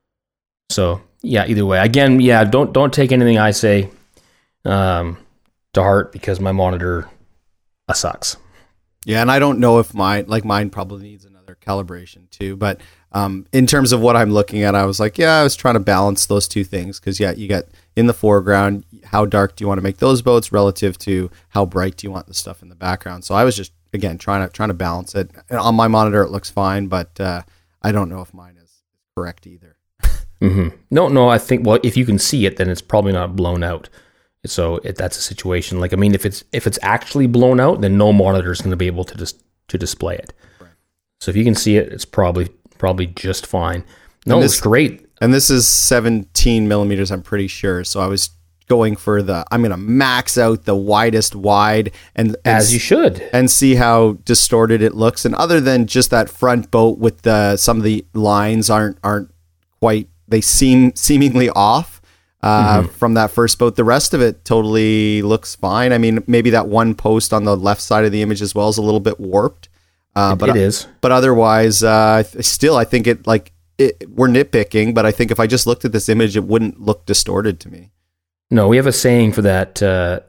So, yeah, either way. Again, yeah, don't don't take anything I say um, to heart because my monitor uh, sucks. Yeah, and I don't know if mine, like mine probably needs another calibration too. But um, in terms of what I'm looking at, I was like, yeah, I was trying to balance those two things because, yeah, you got in the foreground, how dark do you want to make those boats relative to how bright do you want the stuff in the background? So I was just, again, trying to trying to balance it. And on my monitor, it looks fine, but uh, I don't know if mine is correct either. Mm-hmm. No, no, I think, well, if you can see it, then it's probably not blown out. So if that's a situation, like, I mean, if it's if it's actually blown out, then no monitor is going to be able to dis- to display it. Right. So if you can see it, it's probably probably just fine. No, this, it's great. And this is seventeen millimeters, I'm pretty sure. So I was going for the, I'm going to max out the widest wide and, and as you should, and see how distorted it looks. And other than just that front boat with the some of the lines aren't aren't quite, they seem seemingly off. Uh, mm-hmm. From that first boat, the rest of it totally looks fine. I mean, maybe that one post on the left side of the image as well is a little bit warped. Uh, it, but it is. But otherwise, uh, still, I think it like it, we're nitpicking. But I think if I just looked at this image, it wouldn't look distorted to me. No, we have a saying for that uh,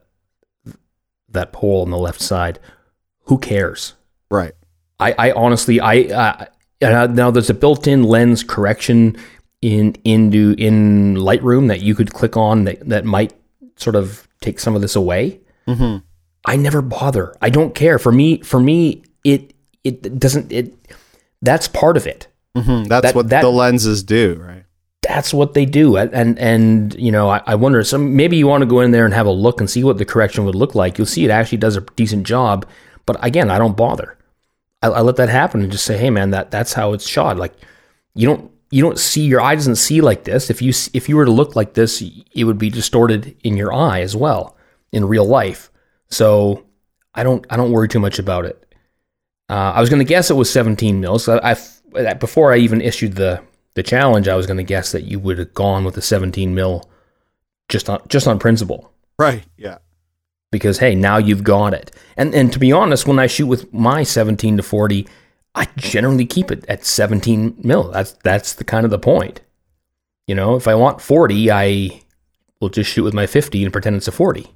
that pole on the left side. Who cares? Right. I, I honestly, I uh, now there's a built-in lens correction in into in Lightroom that you could click on that, that might sort of take some of this away. Mm-hmm. I never bother. I don't care. For me, for me, it it doesn't it. That's part of it. Mm-hmm. That's that, what that, the lenses do, right? That's what they do, and and you know, I, I wonder. Some maybe you want to go in there and have a look and see what the correction would look like. You'll see it actually does a decent job. But again, I don't bother. I, I let that happen and just say, hey, man, that that's how it's shot. Like you don't. You don't see, your eye doesn't see like this. If you if you were to look like this, it would be distorted in your eye as well in real life. So I don't I don't worry too much about it. Uh, I was going to guess it was seventeen mils. I, I before I even issued the the challenge, I was going to guess that you would have gone with the seventeen mil just on just on principle. Right. Yeah. Because hey, now you've got it. And and to be honest, when I shoot with my seventeen to forty. I generally keep it at seventeen mil. That's that's the kind of the point. You know, if I want forty, I will just shoot with my fifty and pretend it's a forty.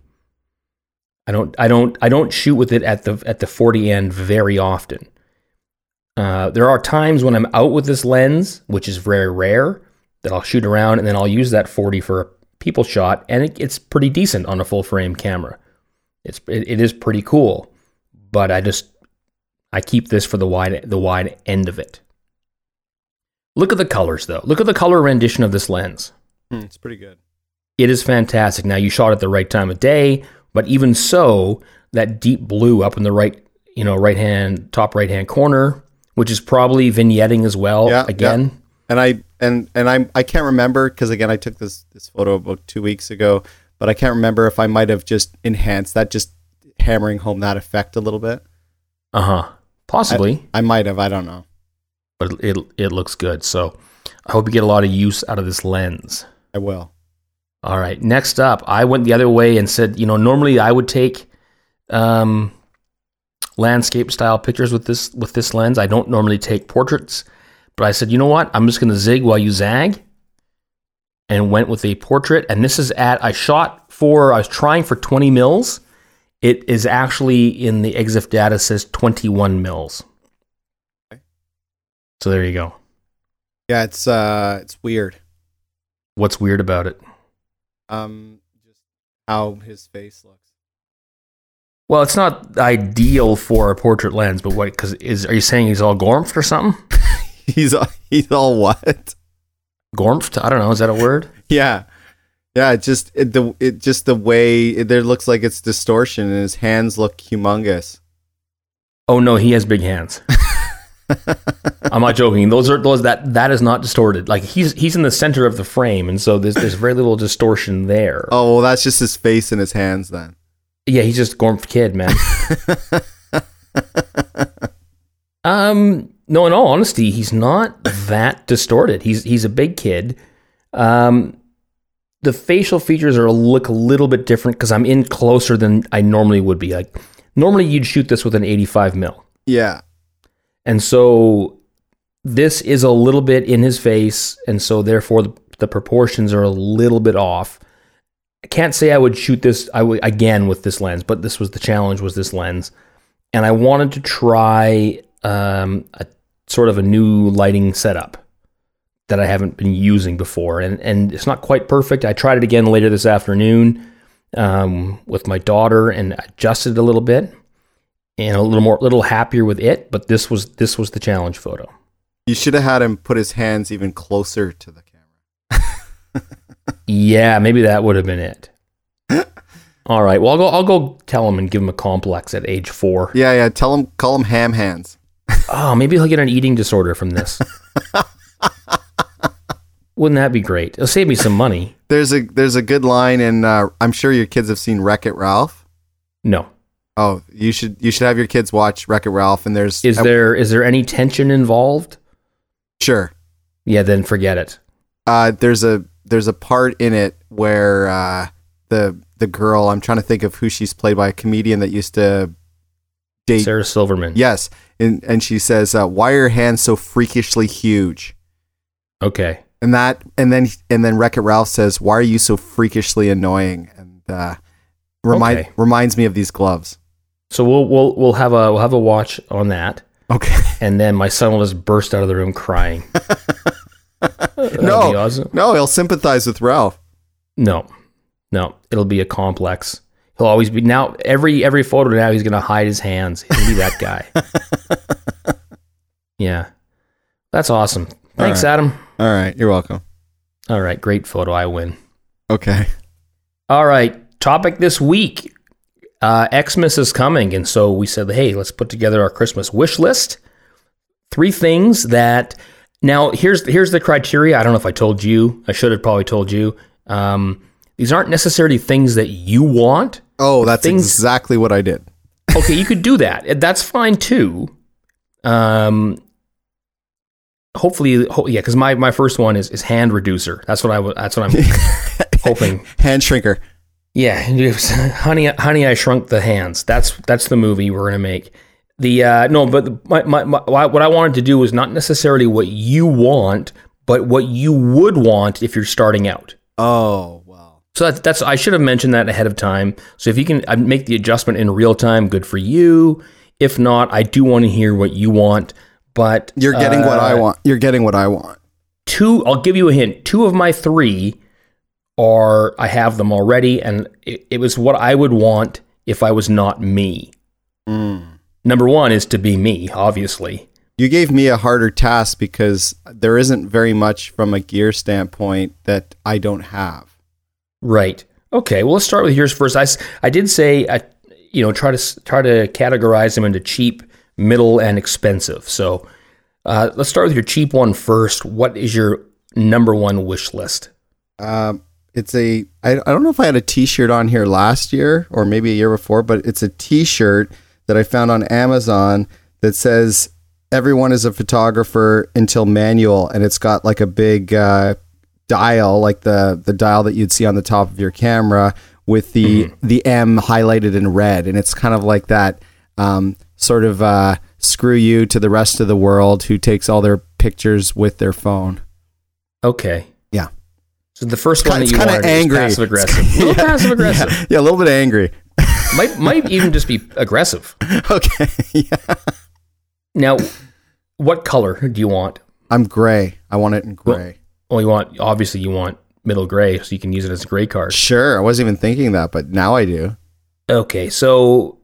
I don't I don't I don't shoot with it at the at the forty end very often. Uh, there are times when I'm out with this lens, which is very rare, that I'll shoot around and then I'll use that forty for a people shot, and it, it's pretty decent on a full frame camera. It's it, it is pretty cool, but I just I keep this for the wide the wide end of it. Look at the colors, though. Look at the color rendition of this lens. Mm, it's pretty good. It is fantastic. Now, you shot at the right time of day, but even so, that deep blue up in the right, you know, right hand top right hand corner, which is probably vignetting as well. Yeah, again, yeah. and I and and I I can't remember because again I took this this photo about two weeks ago, but I can't remember if I might have just enhanced that, just hammering home that effect a little bit. Uh huh. Possibly. I, I might have. I don't know. But it it looks good. So I hope you get a lot of use out of this lens. I will. All right. Next up, I went the other way and said, you know, normally I would take um, landscape style pictures with this with this lens. I don't normally take portraits, but I said, you know what? I'm just going to zig while you zag, and went with a portrait. And this is at I shot for I was trying for twenty mils. It is actually in the E X I F data says twenty-one mils. Okay. So there you go. Yeah, it's uh, it's weird. What's weird about it? Um, just how his face looks. Well, it's not ideal for a portrait lens, but what? Because is are you saying he's all gormfed or something? he's he's all what? Gormphed? I don't know. Is that a word? Yeah. Yeah, it just it, the it just the way it, there looks like it's distortion, and his hands look humongous. Oh no, he has big hands. I'm not joking. Those are those that that is not distorted. Like he's he's in the center of the frame, and so there's there's very little distortion there. Oh well, that's just his face and his hands then. Yeah, he's just a Gormph kid, man. um, no, in all honesty, he's not that distorted. He's he's a big kid. Um. The facial features are look a little bit different because I'm in closer than I normally would be. Like normally you'd shoot this with an eighty-five mil. Yeah. And so this is a little bit in his face, and so therefore the, the proportions are a little bit off. I can't say I would shoot this I would, again with this lens, but this was the challenge was this lens. And I wanted to try um, a sort of a new lighting setup that I haven't been using before. And and it's not quite perfect. I tried it again later this afternoon um, with my daughter and adjusted it a little bit and a little more, little happier with it. But this was this was the challenge photo. You should have had him put his hands even closer to the camera. Yeah, maybe that would have been it. All right. Well, I'll go. I'll go tell him and give him a complex at age four. Yeah, yeah. Tell him, call him ham hands. Oh, maybe he'll get an eating disorder from this. Wouldn't that be great? It'll save me some money. There's a there's a good line, and uh, I'm sure your kids have seen Wreck-It Ralph. No. Oh, you should you should have your kids watch Wreck-It Ralph. And there's is there is there any tension involved? Sure. Yeah, then forget it. Uh, there's a there's a part in it where uh, the the girl, I'm trying to think of who she's played by, a comedian that used to date Sarah Silverman. Yes, and and she says, uh, "Why are your hands so freakishly huge?" Okay. And that, and then, and then Wreck-It Ralph says, "Why are you so freakishly annoying?" And uh, remind okay. reminds me of these gloves. So we'll we'll we'll have a we'll have a watch on that. Okay. And then my son will just burst out of the room crying. no, awesome. no, he'll sympathize with Ralph. No, no, it'll be a complex. He'll always be now. Every every photo now, he's gonna hide his hands. He'll be that guy. Yeah, that's awesome. Thanks, All right. Adam. All right, you're welcome. All right, great photo. I win. Okay. All right, topic this week. Uh, Xmas is coming, and so we said, hey, let's put together our Christmas wish list. Three things that... Now, here's here's the criteria. I don't know if I told you. I should have probably told you. Um, these aren't necessarily things that you want. Oh, that's things, exactly what I did. Okay, you could do that. That's fine, too. Um... Hopefully, ho- yeah, because my, my first one is, is hand reducer. That's what I w- That's what I'm hoping. Hand shrinker. Yeah, honey, honey, I shrunk the hands. That's that's the movie we're gonna make. The uh, no, but the, my, my, my what I wanted to do was not necessarily what you want, but what you would want if you're starting out. Oh wow! So that's that's I should have mentioned that ahead of time. So if you can make the adjustment in real time, good for you. If not, I do want to hear what you want. But you're getting uh, what I want. You're getting what I want. Two, I'll give you a hint. Two of my three are, I have them already, and it, it was what I would want if I was not me. Mm. Number one is to be me, obviously. You gave me a harder task because there isn't very much from a gear standpoint that I don't have. Right. Okay, well, let's start with yours first. I, I did say, I, you know, try to try to categorize them into cheap, middle, and expensive. So uh, let's start with your cheap one first. What is your number one wish list? Um, it's a, I, I don't know if I had a t-shirt on here last year or maybe a year before, but it's a t-shirt that I found on Amazon that says, "Everyone is a photographer until manual." And it's got like a big uh, dial, like the, the dial that you'd see on the top of your camera with the, mm-hmm. the M highlighted in red. And it's kind of like that, um, sort of uh, screw you to the rest of the world who takes all their pictures with their phone. Okay. Yeah. So the first it's one kind, that you wanted angry. is passive aggressive. A little yeah, passive aggressive. Yeah, yeah, a little bit angry. might might even just be aggressive. Okay. Yeah. Now, what color do you want? I'm gray. I want it in gray. Well, well, you want obviously you want middle gray, so you can use it as a gray card. Sure. I wasn't even thinking that, but now I do. Okay, so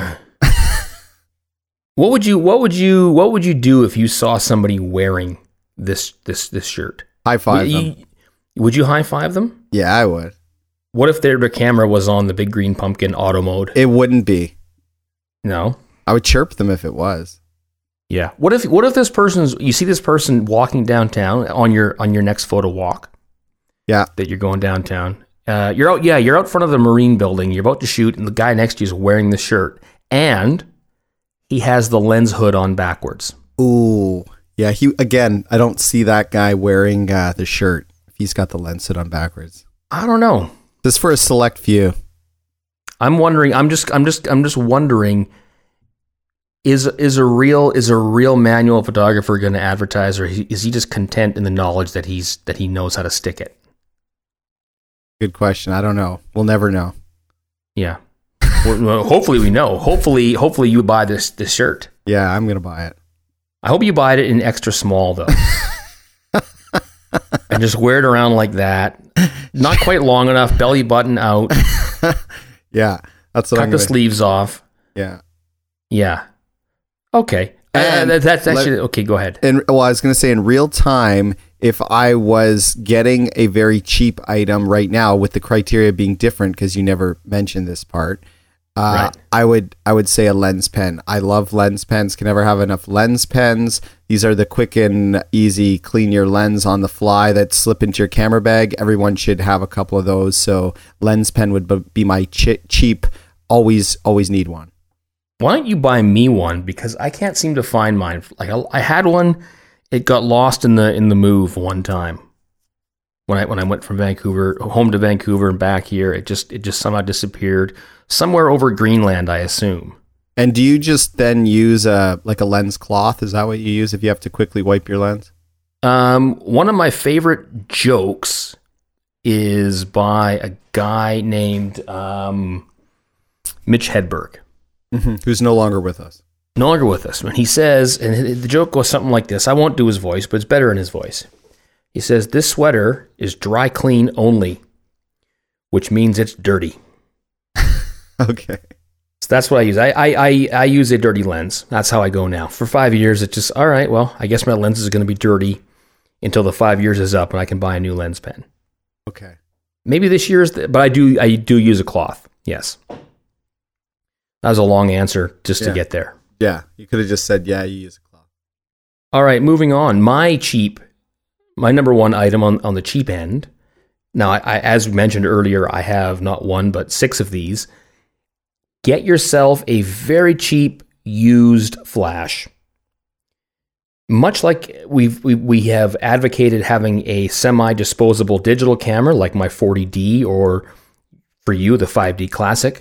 what would you what would you what would you do if you saw somebody wearing this this this shirt? High five you, them. You, would you high five them? Yeah, I would. What if their camera was on the big green pumpkin auto mode? It wouldn't be. No. I would chirp them if it was. Yeah. What if what if this person's you see this person walking downtown on your on your next photo walk? Yeah. That you're going downtown. Uh, you're out yeah, you're out front of the Marine building, you're about to shoot, and the guy next to you is wearing the shirt. And he has the lens hood on backwards. Ooh. Yeah, he again, I don't see that guy wearing uh, the shirt if he's got the lens hood on backwards. I don't know. Just for a select few. I'm wondering. I'm just. I'm just. I'm just wondering. Is is a real is a real manual photographer going to advertise, or is he just content in the knowledge that he's that he knows how to stick it? Good question. I don't know. We'll never know. Yeah. Well, hopefully we know. Hopefully, hopefully you buy this this shirt. Yeah, I'm gonna buy it. I hope you buy it in extra small though, and just wear it around like that. Not quite long enough, belly button out. Yeah, that's what Cut I'm the gonna, sleeves off. Yeah, yeah. Okay, And uh, that's actually let, okay. Go ahead. And well, I was going to say in real time, if I was getting a very cheap item right now, with the criteria being different because you never mentioned this part, uh, right. I would I would say a lens pen. I love lens pens. Can never have enough lens pens. These are the quick and easy, clean your lens on the fly that slip into your camera bag. Everyone should have a couple of those. So lens pen would be my ch- cheap. Always always need one. Why don't you buy me one? Because I can't seem to find mine. Like I, I had one, it got lost in the in the move one time. When I when I went from Vancouver home to Vancouver and back here, it just it just somehow disappeared somewhere over Greenland, I assume. And do you just then use a like a lens cloth? Is that what you use if you have to quickly wipe your lens? Um, one of my favorite jokes is by a guy named um, Mitch Hedberg. Mm-hmm. Who's no longer with us. No longer with us. When he says, and the joke goes something like this. I won't do his voice, but it's better in his voice. He says, "This sweater is dry clean only, which means it's dirty." Okay. So that's what I use. I, I I I use a dirty lens. That's how I go now. For five years, it's just, all right, well, I guess my lens is going to be dirty until the five years is up and I can buy a new lens pen. Okay. Maybe this year is, the, but I do I do use a cloth. Yes. That was a long answer just yeah. to get there. Yeah, you could have just said, yeah, you use a cloth. All right, moving on. My cheap, my number one item on, on the cheap end. Now, I, I, as mentioned earlier, I have not one, but six of these. Get yourself a very cheap used flash. Much like we've, we, we have advocated having a semi-disposable digital camera like my forty D or for you, the five D Classic,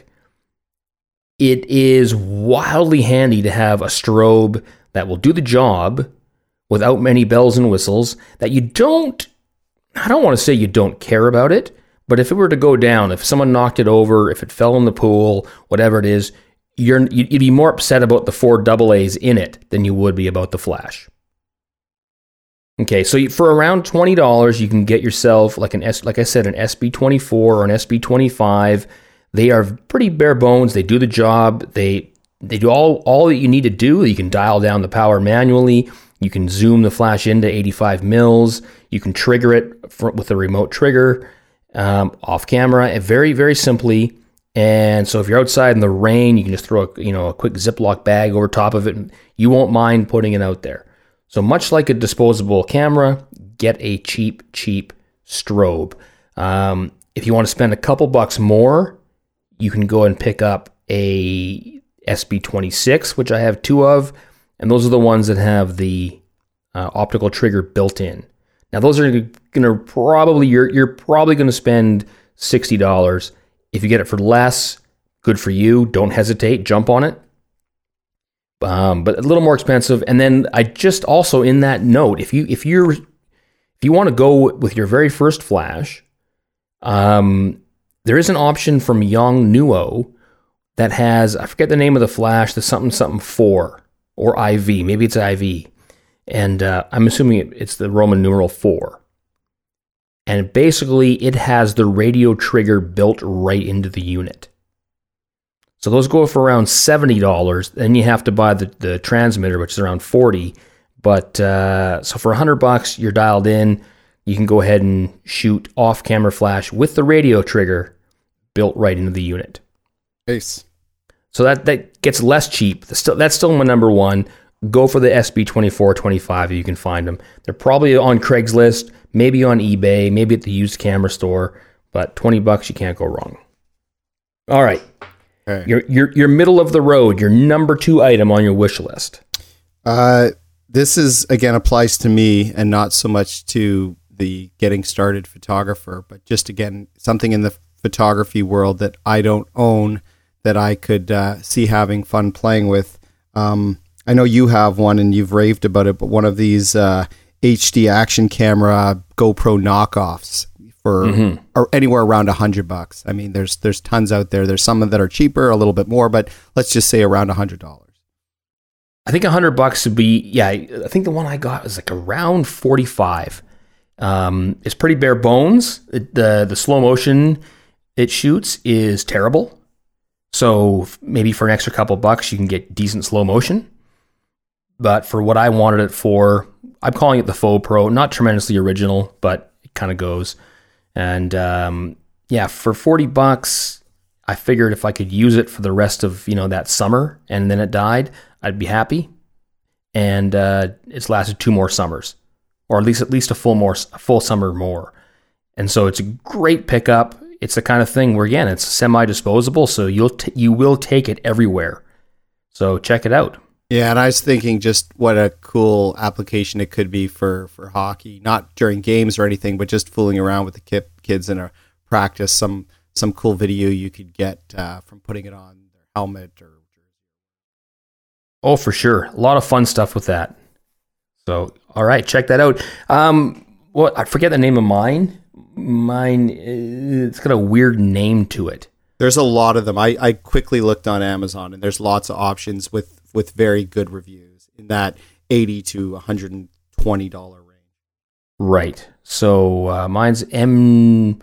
it is wildly handy to have a strobe that will do the job without many bells and whistles, that you don't, I don't want to say you don't care about it, but if it were to go down, if someone knocked it over, if it fell in the pool, whatever it is, you're, you'd be more upset about the four double A's in it than you would be about the flash. Okay, so for around twenty dollars, you can get yourself, like an S, like I said, an S B twenty-four or an S B twenty-five. They are pretty bare bones. They do the job. They they do all, all that you need to do. You can dial down the power manually. You can zoom the flash into eighty-five mils. You can trigger it for, with a remote trigger um, off camera, and very, very simply. And so if you're outside in the rain, you can just throw a, you know, a quick Ziploc bag over top of it. And you won't mind putting it out there. So much like a disposable camera, get a cheap, cheap strobe. Um, if you want to spend a couple bucks more, you can go and pick up a S B twenty-six, which I have two of, and those are the ones that have the uh, optical trigger built in. Now, those are going to probably, you're, you're probably going to spend sixty dollars. If you get it for less, good for you. Don't hesitate. Jump on it. Um, but a little more expensive. And then I just also, in that note, if you if you're if you want to go with your very first flash, um, there is an option from Yongnuo that has, I forget the name of the flash, the something something four or I V. Maybe it's I V. And uh, I'm assuming it, it's the Roman numeral four. And basically, it has the radio trigger built right into the unit. So those go for around seventy dollars. Then you have to buy the, the transmitter, which is around forty dollars. But uh, so for a hundred bucks, you're dialed in. You can go ahead and shoot off-camera flash with the radio trigger built right into the unit. Nice. So that, that gets less cheap. That's still, that's still my number one. Go for the S B twenty-four twenty-five if you can find them. They're probably on Craigslist, maybe on eBay, maybe at the used camera store, but twenty bucks, you can't go wrong. All right. Okay. Your, your, your middle of the road, your number two item on your wish list. Uh, this is, again, applies to me and not so much to the getting started photographer, but just, again, something in the photography world that I don't own that I could uh, see having fun playing with. Um, I know you have one and you've raved about it, but one of these uh, H D action camera GoPro knockoffs for mm-hmm. or anywhere around a hundred bucks. I mean, there's there's tons out there. There's some that are cheaper, a little bit more, but let's just say around a hundred dollars. I think a hundred bucks would be yeah. I think the one I got was like around forty five. Um, it's pretty bare bones. It, the the slow motion it shoots is terrible. So maybe for an extra couple bucks, you can get decent slow motion. But for what I wanted it for, I'm calling it the Faux Pro. Not tremendously original, but it kind of goes. And um, yeah, for forty bucks, I figured if I could use it for the rest of, you know, that summer and then it died, I'd be happy. And uh, it's lasted two more summers, or at least at least a full more a full summer more. And so it's a great pickup. It's the kind of thing where, again, it's semi-disposable, so you'll t- you will take it everywhere. So check it out. Yeah, and I was thinking just what a cool application it could be for, for hockey, not during games or anything, but just fooling around with the kid, kids in a practice. Some some cool video you could get uh, from putting it on their helmet or. Oh, for sure, a lot of fun stuff with that. So, all right, check that out. Um, what I forget the name of mine. Mine, it's got a weird name to it. There's a lot of them. I, I quickly looked on Amazon, and there's lots of options with. with very good reviews in that eighty to one hundred twenty dollars range. Right. So uh, mine's M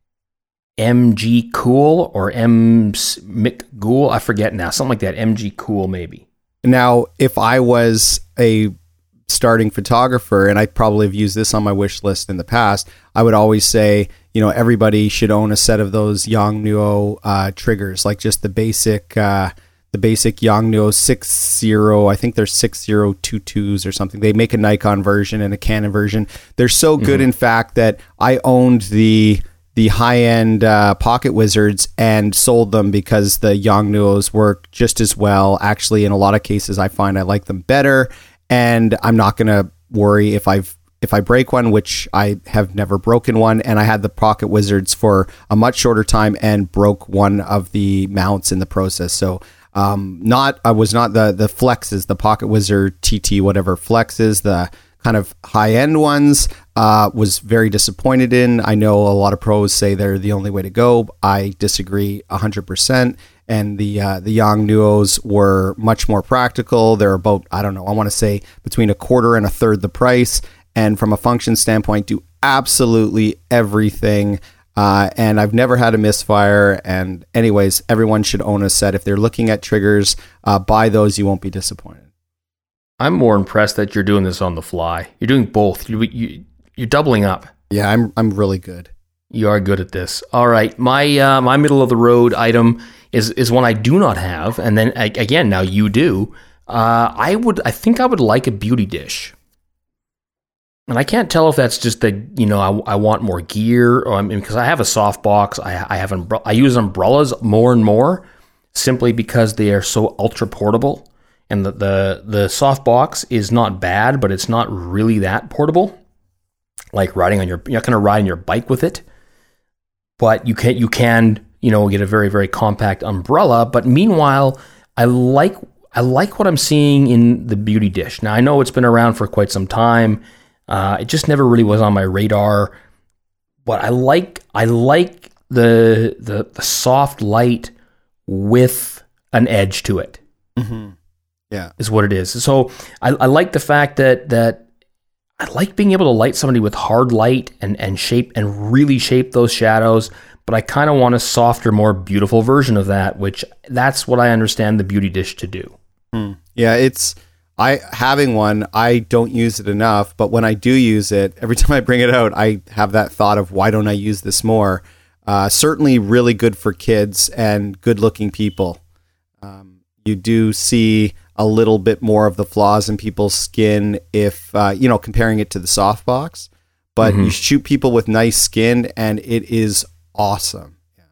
M G Cool or M McGool. I forget now. Something like that. M G Cool maybe. Now, if I was a starting photographer, and I probably have used this on my wish list in the past, I would always say, you know, everybody should own a set of those Yongnuo uh, triggers, like just the basic... Uh, the basic Yongnuo six zero, I think they're six zero two twos or something. They make a Nikon version and a Canon version. They're so good, mm-hmm. in fact, that I owned the the high-end uh, Pocket Wizards and sold them because the Yongnuos work just as well. Actually, in a lot of cases, I find I like them better, and I'm not going to worry if I've if I break one, which I have never broken one, and I had the Pocket Wizards for a much shorter time and broke one of the mounts in the process. So Um, not, I was not the, the flexes, the Pocket Wizard T T, whatever flexes, the kind of high end ones, uh, was very disappointed in. I know a lot of pros say they're the only way to go. I disagree a hundred percent. And the, uh, the Yongnuos were much more practical. They're about, I don't know, I want to say between a quarter and a third the price. And from a function standpoint, do absolutely everything. Uh, and I've never had a misfire. And anyways, everyone should own a set. If they're looking at triggers, uh, buy those. You won't be disappointed. I'm more impressed that you're doing this on the fly. You're doing both. You, you, you're doubling up. Yeah, I'm I'm really good. You are good at this. All right. My uh, my middle of the road item is, is one I do not have. And then again, now you do. Uh, I would, I think I would like a beauty dish. And I can't tell if that's just that, you know, I, I want more gear, or I mean, because I have a softbox, I I have umbre- I use umbrellas more and more, simply because they are so ultra portable, and the the the softbox is not bad, but it's not really that portable. Like riding on your, you're not going to ride on your bike with it, but you can you can you know get a very very compact umbrella. But meanwhile, I like I like what I'm seeing in the beauty dish. Now I know it's been around for quite some time. Uh, it just never really was on my radar, but I like I like the the, the soft light with an edge to it. Mm-hmm. Yeah, is what it is. So I, I like the fact that that I like being able to light somebody with hard light and and shape and really shape those shadows. But I kind of want a softer, more beautiful version of that, which that's what I understand the beauty dish to do. Mm. Yeah, it's. I having one, I don't use it enough, but when I do use it, every time I bring it out, I have that thought of why don't I use this more? Uh, certainly really good for kids and good looking people. Um, you do see a little bit more of the flaws in people's skin if, uh, you know, comparing it to the softbox, but mm-hmm. you shoot people with nice skin and it is awesome. Yeah.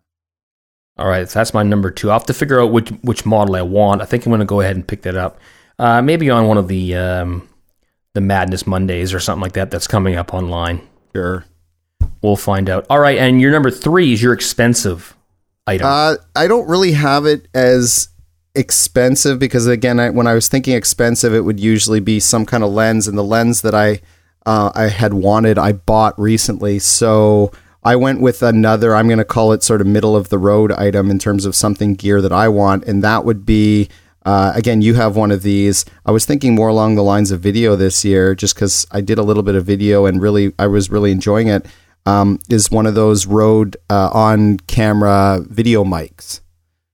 All right. So that's my number two. I'll have to figure out which, which model I want. I think I'm going to go ahead and pick that up. Uh, maybe on one of the, um, the Madness Mondays or something like that that's coming up online. Sure. We'll find out. All right. And your number three is your expensive item. Uh, I don't really have it as expensive because again, I, when I was thinking expensive, it would usually be some kind of lens, and the lens that I uh, I had wanted, I bought recently. So I went with another, I'm going to call it sort of middle of the road item in terms of something gear that I want. And that would be, uh, again, you have one of these. I was thinking more along the lines of video this year, just because I did a little bit of video and really, I was really enjoying it. Um, is one of those Rode uh, on camera video mics.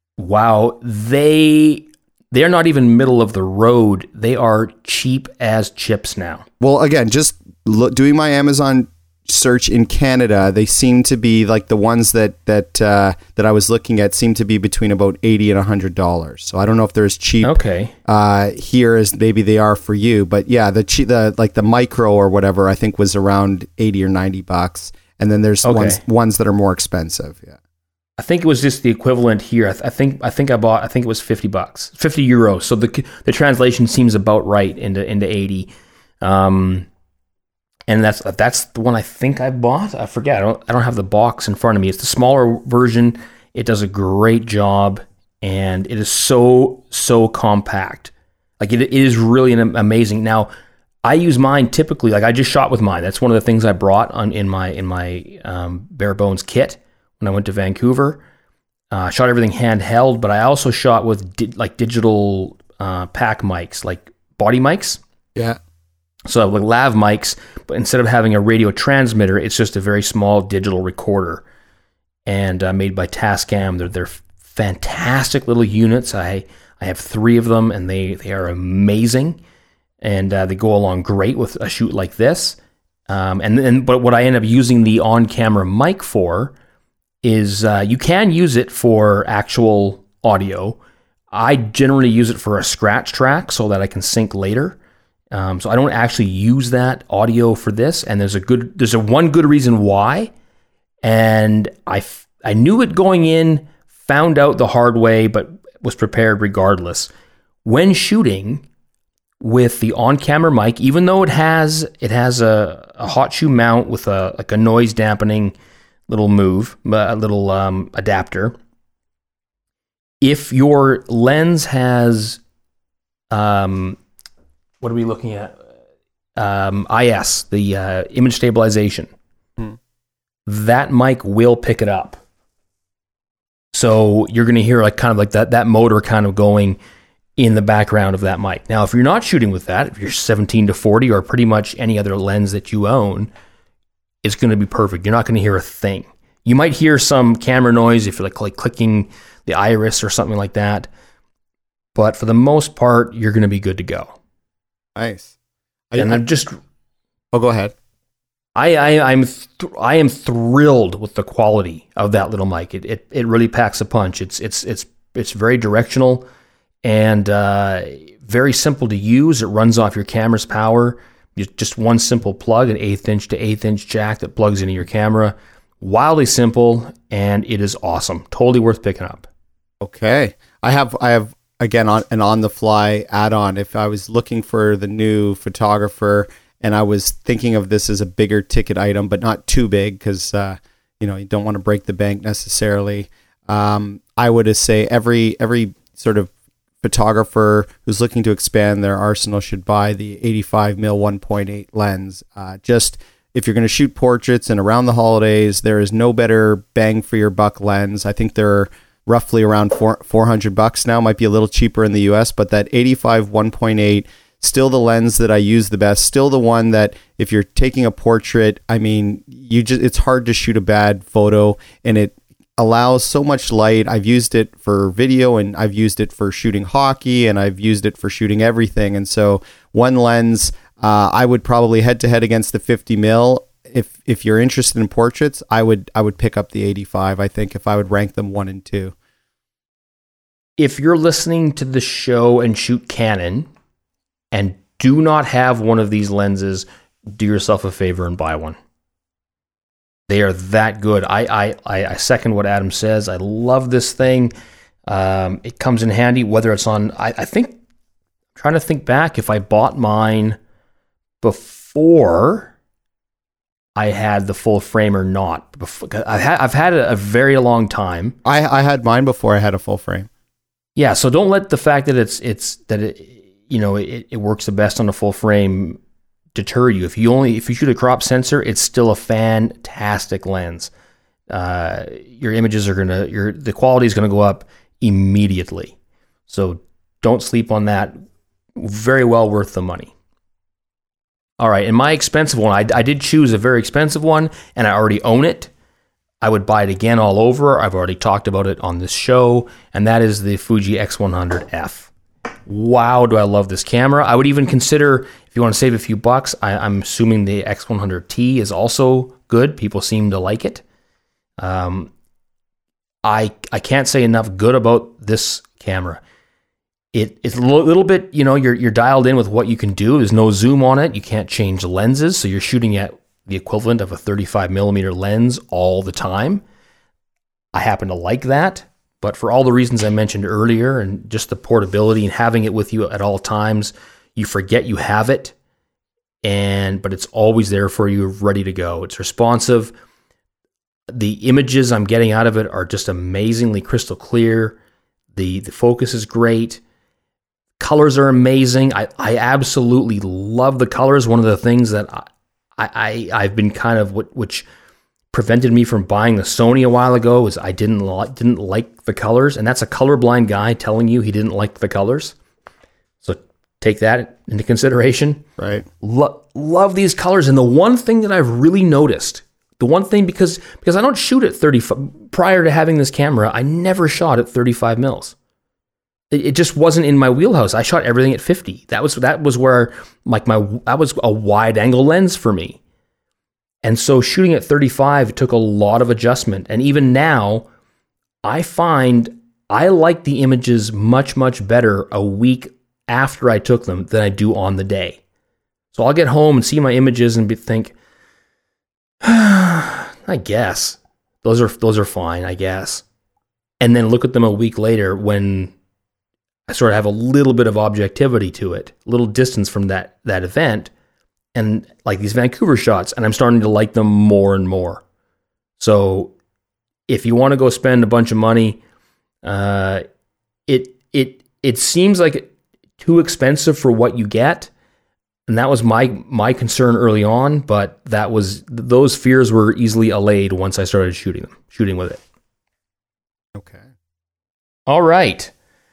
Wow, they they're not even middle of the road. They are cheap as chips now. Well, again, just lo- doing my Amazon search in Canada, they seem to be like the ones that that uh, that I was looking at seem to be between about eighty and a hundred dollars. So I don't know if they're as cheap okay. uh, here as maybe they are for you. But yeah, the che- the like the micro or whatever I think was around eighty or ninety bucks, and then there's okay. ones ones that are more expensive. Yeah. I think it was just the equivalent here. I, th- I think I think I bought. I think it was fifty bucks, fifty euros. So the the translation seems about right into into eighty, um, and that's that's the one I think I bought. I forget. I don't I don't have the box in front of me. It's the smaller version. It does a great job, and it is so so compact. Like it, it is really an amazing. Now, I use mine typically. Like I just shot with mine. That's one of the things I brought on in my in my um, bare bones kit. When I went to Vancouver, uh, shot everything handheld, but I also shot with di- like digital uh, pack mics, like body mics. Yeah. So I have like lav mics, but instead of having a radio transmitter, it's just a very small digital recorder, and uh, made by Tascam. They're they're fantastic little units. I I have three of them, and they they are amazing, and uh, they go along great with a shoot like this. Um, and then, but what I end up using the on-camera mic for is uh, you can use it for actual audio. I generally use it for a scratch track so that I can sync later. Um, so I don't actually use that audio for this. And there's a good, there's a one good reason why. And I, f- I knew it going in, found out the hard way, but was prepared regardless. When shooting with the on-camera mic, even though it has it has a, a hot shoe mount with a like a noise dampening little move, a little um, adapter. If your lens has, um, what are we looking at? Um, I S, the uh, image stabilization. Hmm. That mic will pick it up. So you're going to hear like kind of like that that motor kind of going in the background of that mic. Now, if you're not shooting with that, if you're seventeen to forty or pretty much any other lens that you own, it's going to be perfect. You're not going to hear a thing. You might hear some camera noise if you're like, like clicking the iris or something like that. But for the most part, you're going to be good to go. Nice. And I, I'm just... Oh, go ahead. I, I, I'm th- I am thrilled with the quality of that little mic. It it, it really packs a punch. It's it's it's it's very directional and uh, very simple to use. It runs off your camera's power. Just one simple plug, an eighth inch to eighth inch jack that plugs into your camera. Wildly simple, and it is awesome. Totally worth picking up. Okay, I have I have again on an on the fly add on. If I was looking for the new photographer and I was thinking of this as a bigger ticket item, but not too big because uh, you know you don't want to break the bank necessarily. Um, I would say every every sort of photographer who's looking to expand their arsenal should buy the eighty-five millimeter one point eight lens. Uh, just if you're going to shoot portraits and around the holidays, there is no better bang for your buck lens. I think they're roughly around four, 400 bucks now, might be a little cheaper in the U S, but that eighty-five one point eight, still the lens that I use the best, still the one that if you're taking a portrait, I mean, you just it's hard to shoot a bad photo, and it allows so much light. I've used it for video, and I've used it for shooting hockey, and I've used it for shooting everything. And so one lens, uh, I would probably head to head against the fifty mil. If if you're interested in portraits, I would I would pick up the eighty-five. I think if I would rank them one and two. If you're listening to the show and shoot Canon and do not have one of these lenses, do yourself a favor and buy one. They are that good. I I, I second what Adam says. I love this thing. Um, it comes in handy, whether it's on, I, I think, I'm trying to think back if I bought mine before I had the full frame or not. Before, I've had, I've had it a very long time. I, I had mine before I had a full frame. Yeah, so don't let the fact that it's it's that it you know it, it works the best on a full frame deter you. If you only if you shoot a crop sensor, it's still a fantastic lens. Uh, your images are gonna your the quality is gonna go up immediately. So don't sleep on that. Very well worth the money. All right, and my expensive one, I, I did choose a very expensive one, and I already own it. I would buy it again all over. I've already talked about it on this show, and that is the Fuji X one hundred F. Wow, do I love this camera. I would even consider, if you want to save a few bucks, I, I'm assuming the X one hundred T is also good. People seem to like it. Um, I I can't say enough good about this camera. It, it's a little bit, you know, you're you're dialed in with what you can do. There's no zoom on it. You can't change the lenses, so you're shooting at the equivalent of a thirty-five millimeter lens all the time. I happen to like that, but for all the reasons I mentioned earlier, and just the portability and having it with you at all times, you forget you have it, and but it's always there for you, ready to go. It's responsive. The images I'm getting out of it are just amazingly crystal clear. The the focus is great. Colors are amazing. I, I absolutely love the colors. One of the things that I, I, I've been kind of, which prevented me from buying the Sony a while ago, is I didn't, li- didn't like the colors. And that's a colorblind guy telling you he didn't like the colors. So take that into consideration. Right. Lo- love these colors. And the one thing that I've really noticed, the one thing, because because I don't shoot at thirty, prior to having this camera, I never shot at thirty-five mils. It just wasn't in my wheelhouse. I shot everything at fifty. That was that was where like my that was a wide angle lens for me. And so shooting at thirty-five took a lot of adjustment. And even now, I find I like the images much, much better a week after I took them than I do on the day. So I'll get home and see my images and be, think, I guess those are those are fine, I guess. And then look at them a week later when I sort of have a little bit of objectivity to it, a little distance from that that event, and like these Vancouver shots, and I'm starting to like them more and more. So if you want to go spend a bunch of money, uh, it it it seems like too expensive for what you get, and that was my my concern early on. But that was those fears were easily allayed once I started shooting them, shooting with it. Okay. All right.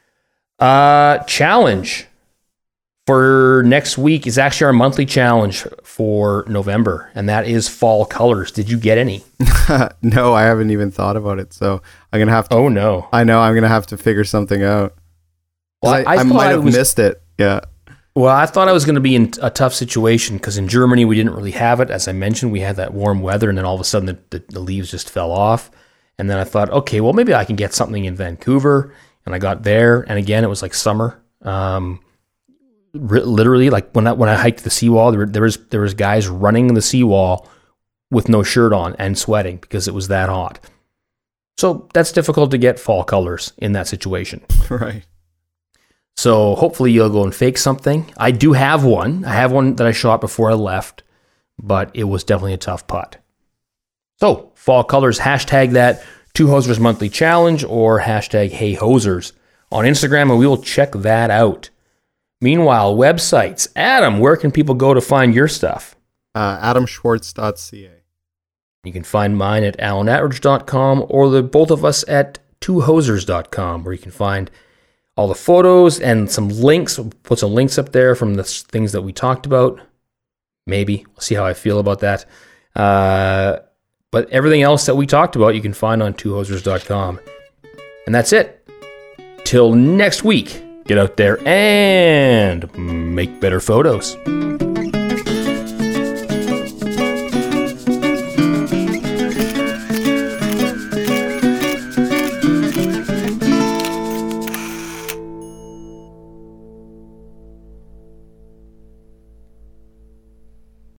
Uh, challenge for next week is actually our monthly challenge for November, and that is fall colors. Did you get any? No, I haven't even thought about it. So I'm gonna have to. Oh no! I know I'm gonna have to figure something out. Well, I, I, I might have was, missed it. Yeah. Well, I thought I was going to be in a tough situation because in Germany we didn't really have it. As I mentioned, we had that warm weather, and then all of a sudden the, the, the leaves just fell off. And then I thought, okay, well maybe I can get something in Vancouver. And I got there, and again, it was like summer. Um, r- literally, like when I when I hiked the seawall, there, there was there was guys running the seawall with no shirt on and sweating because it was that hot. So that's difficult to get fall colors in that situation. Right. So hopefully you'll go and fake something. I do have one. I have one that I shot before I left, but it was definitely a tough putt. So fall colors, hashtag that. Two Hosers Monthly Challenge or hashtag Hey Hosers on Instagram, and we will check that out. Meanwhile, websites. Adam, where can people go to find your stuff? Uh, adam schwartz dot c a. You can find mine at alan attridge dot com or the both of us at two hosers dot com, where you can find all the photos and some links. We'll put some links up there from the things that we talked about. Maybe. We'll see how I feel about that. Uh... But everything else that we talked about, you can find on two hosers dot com. And that's it. Till next week, get out there and make better photos.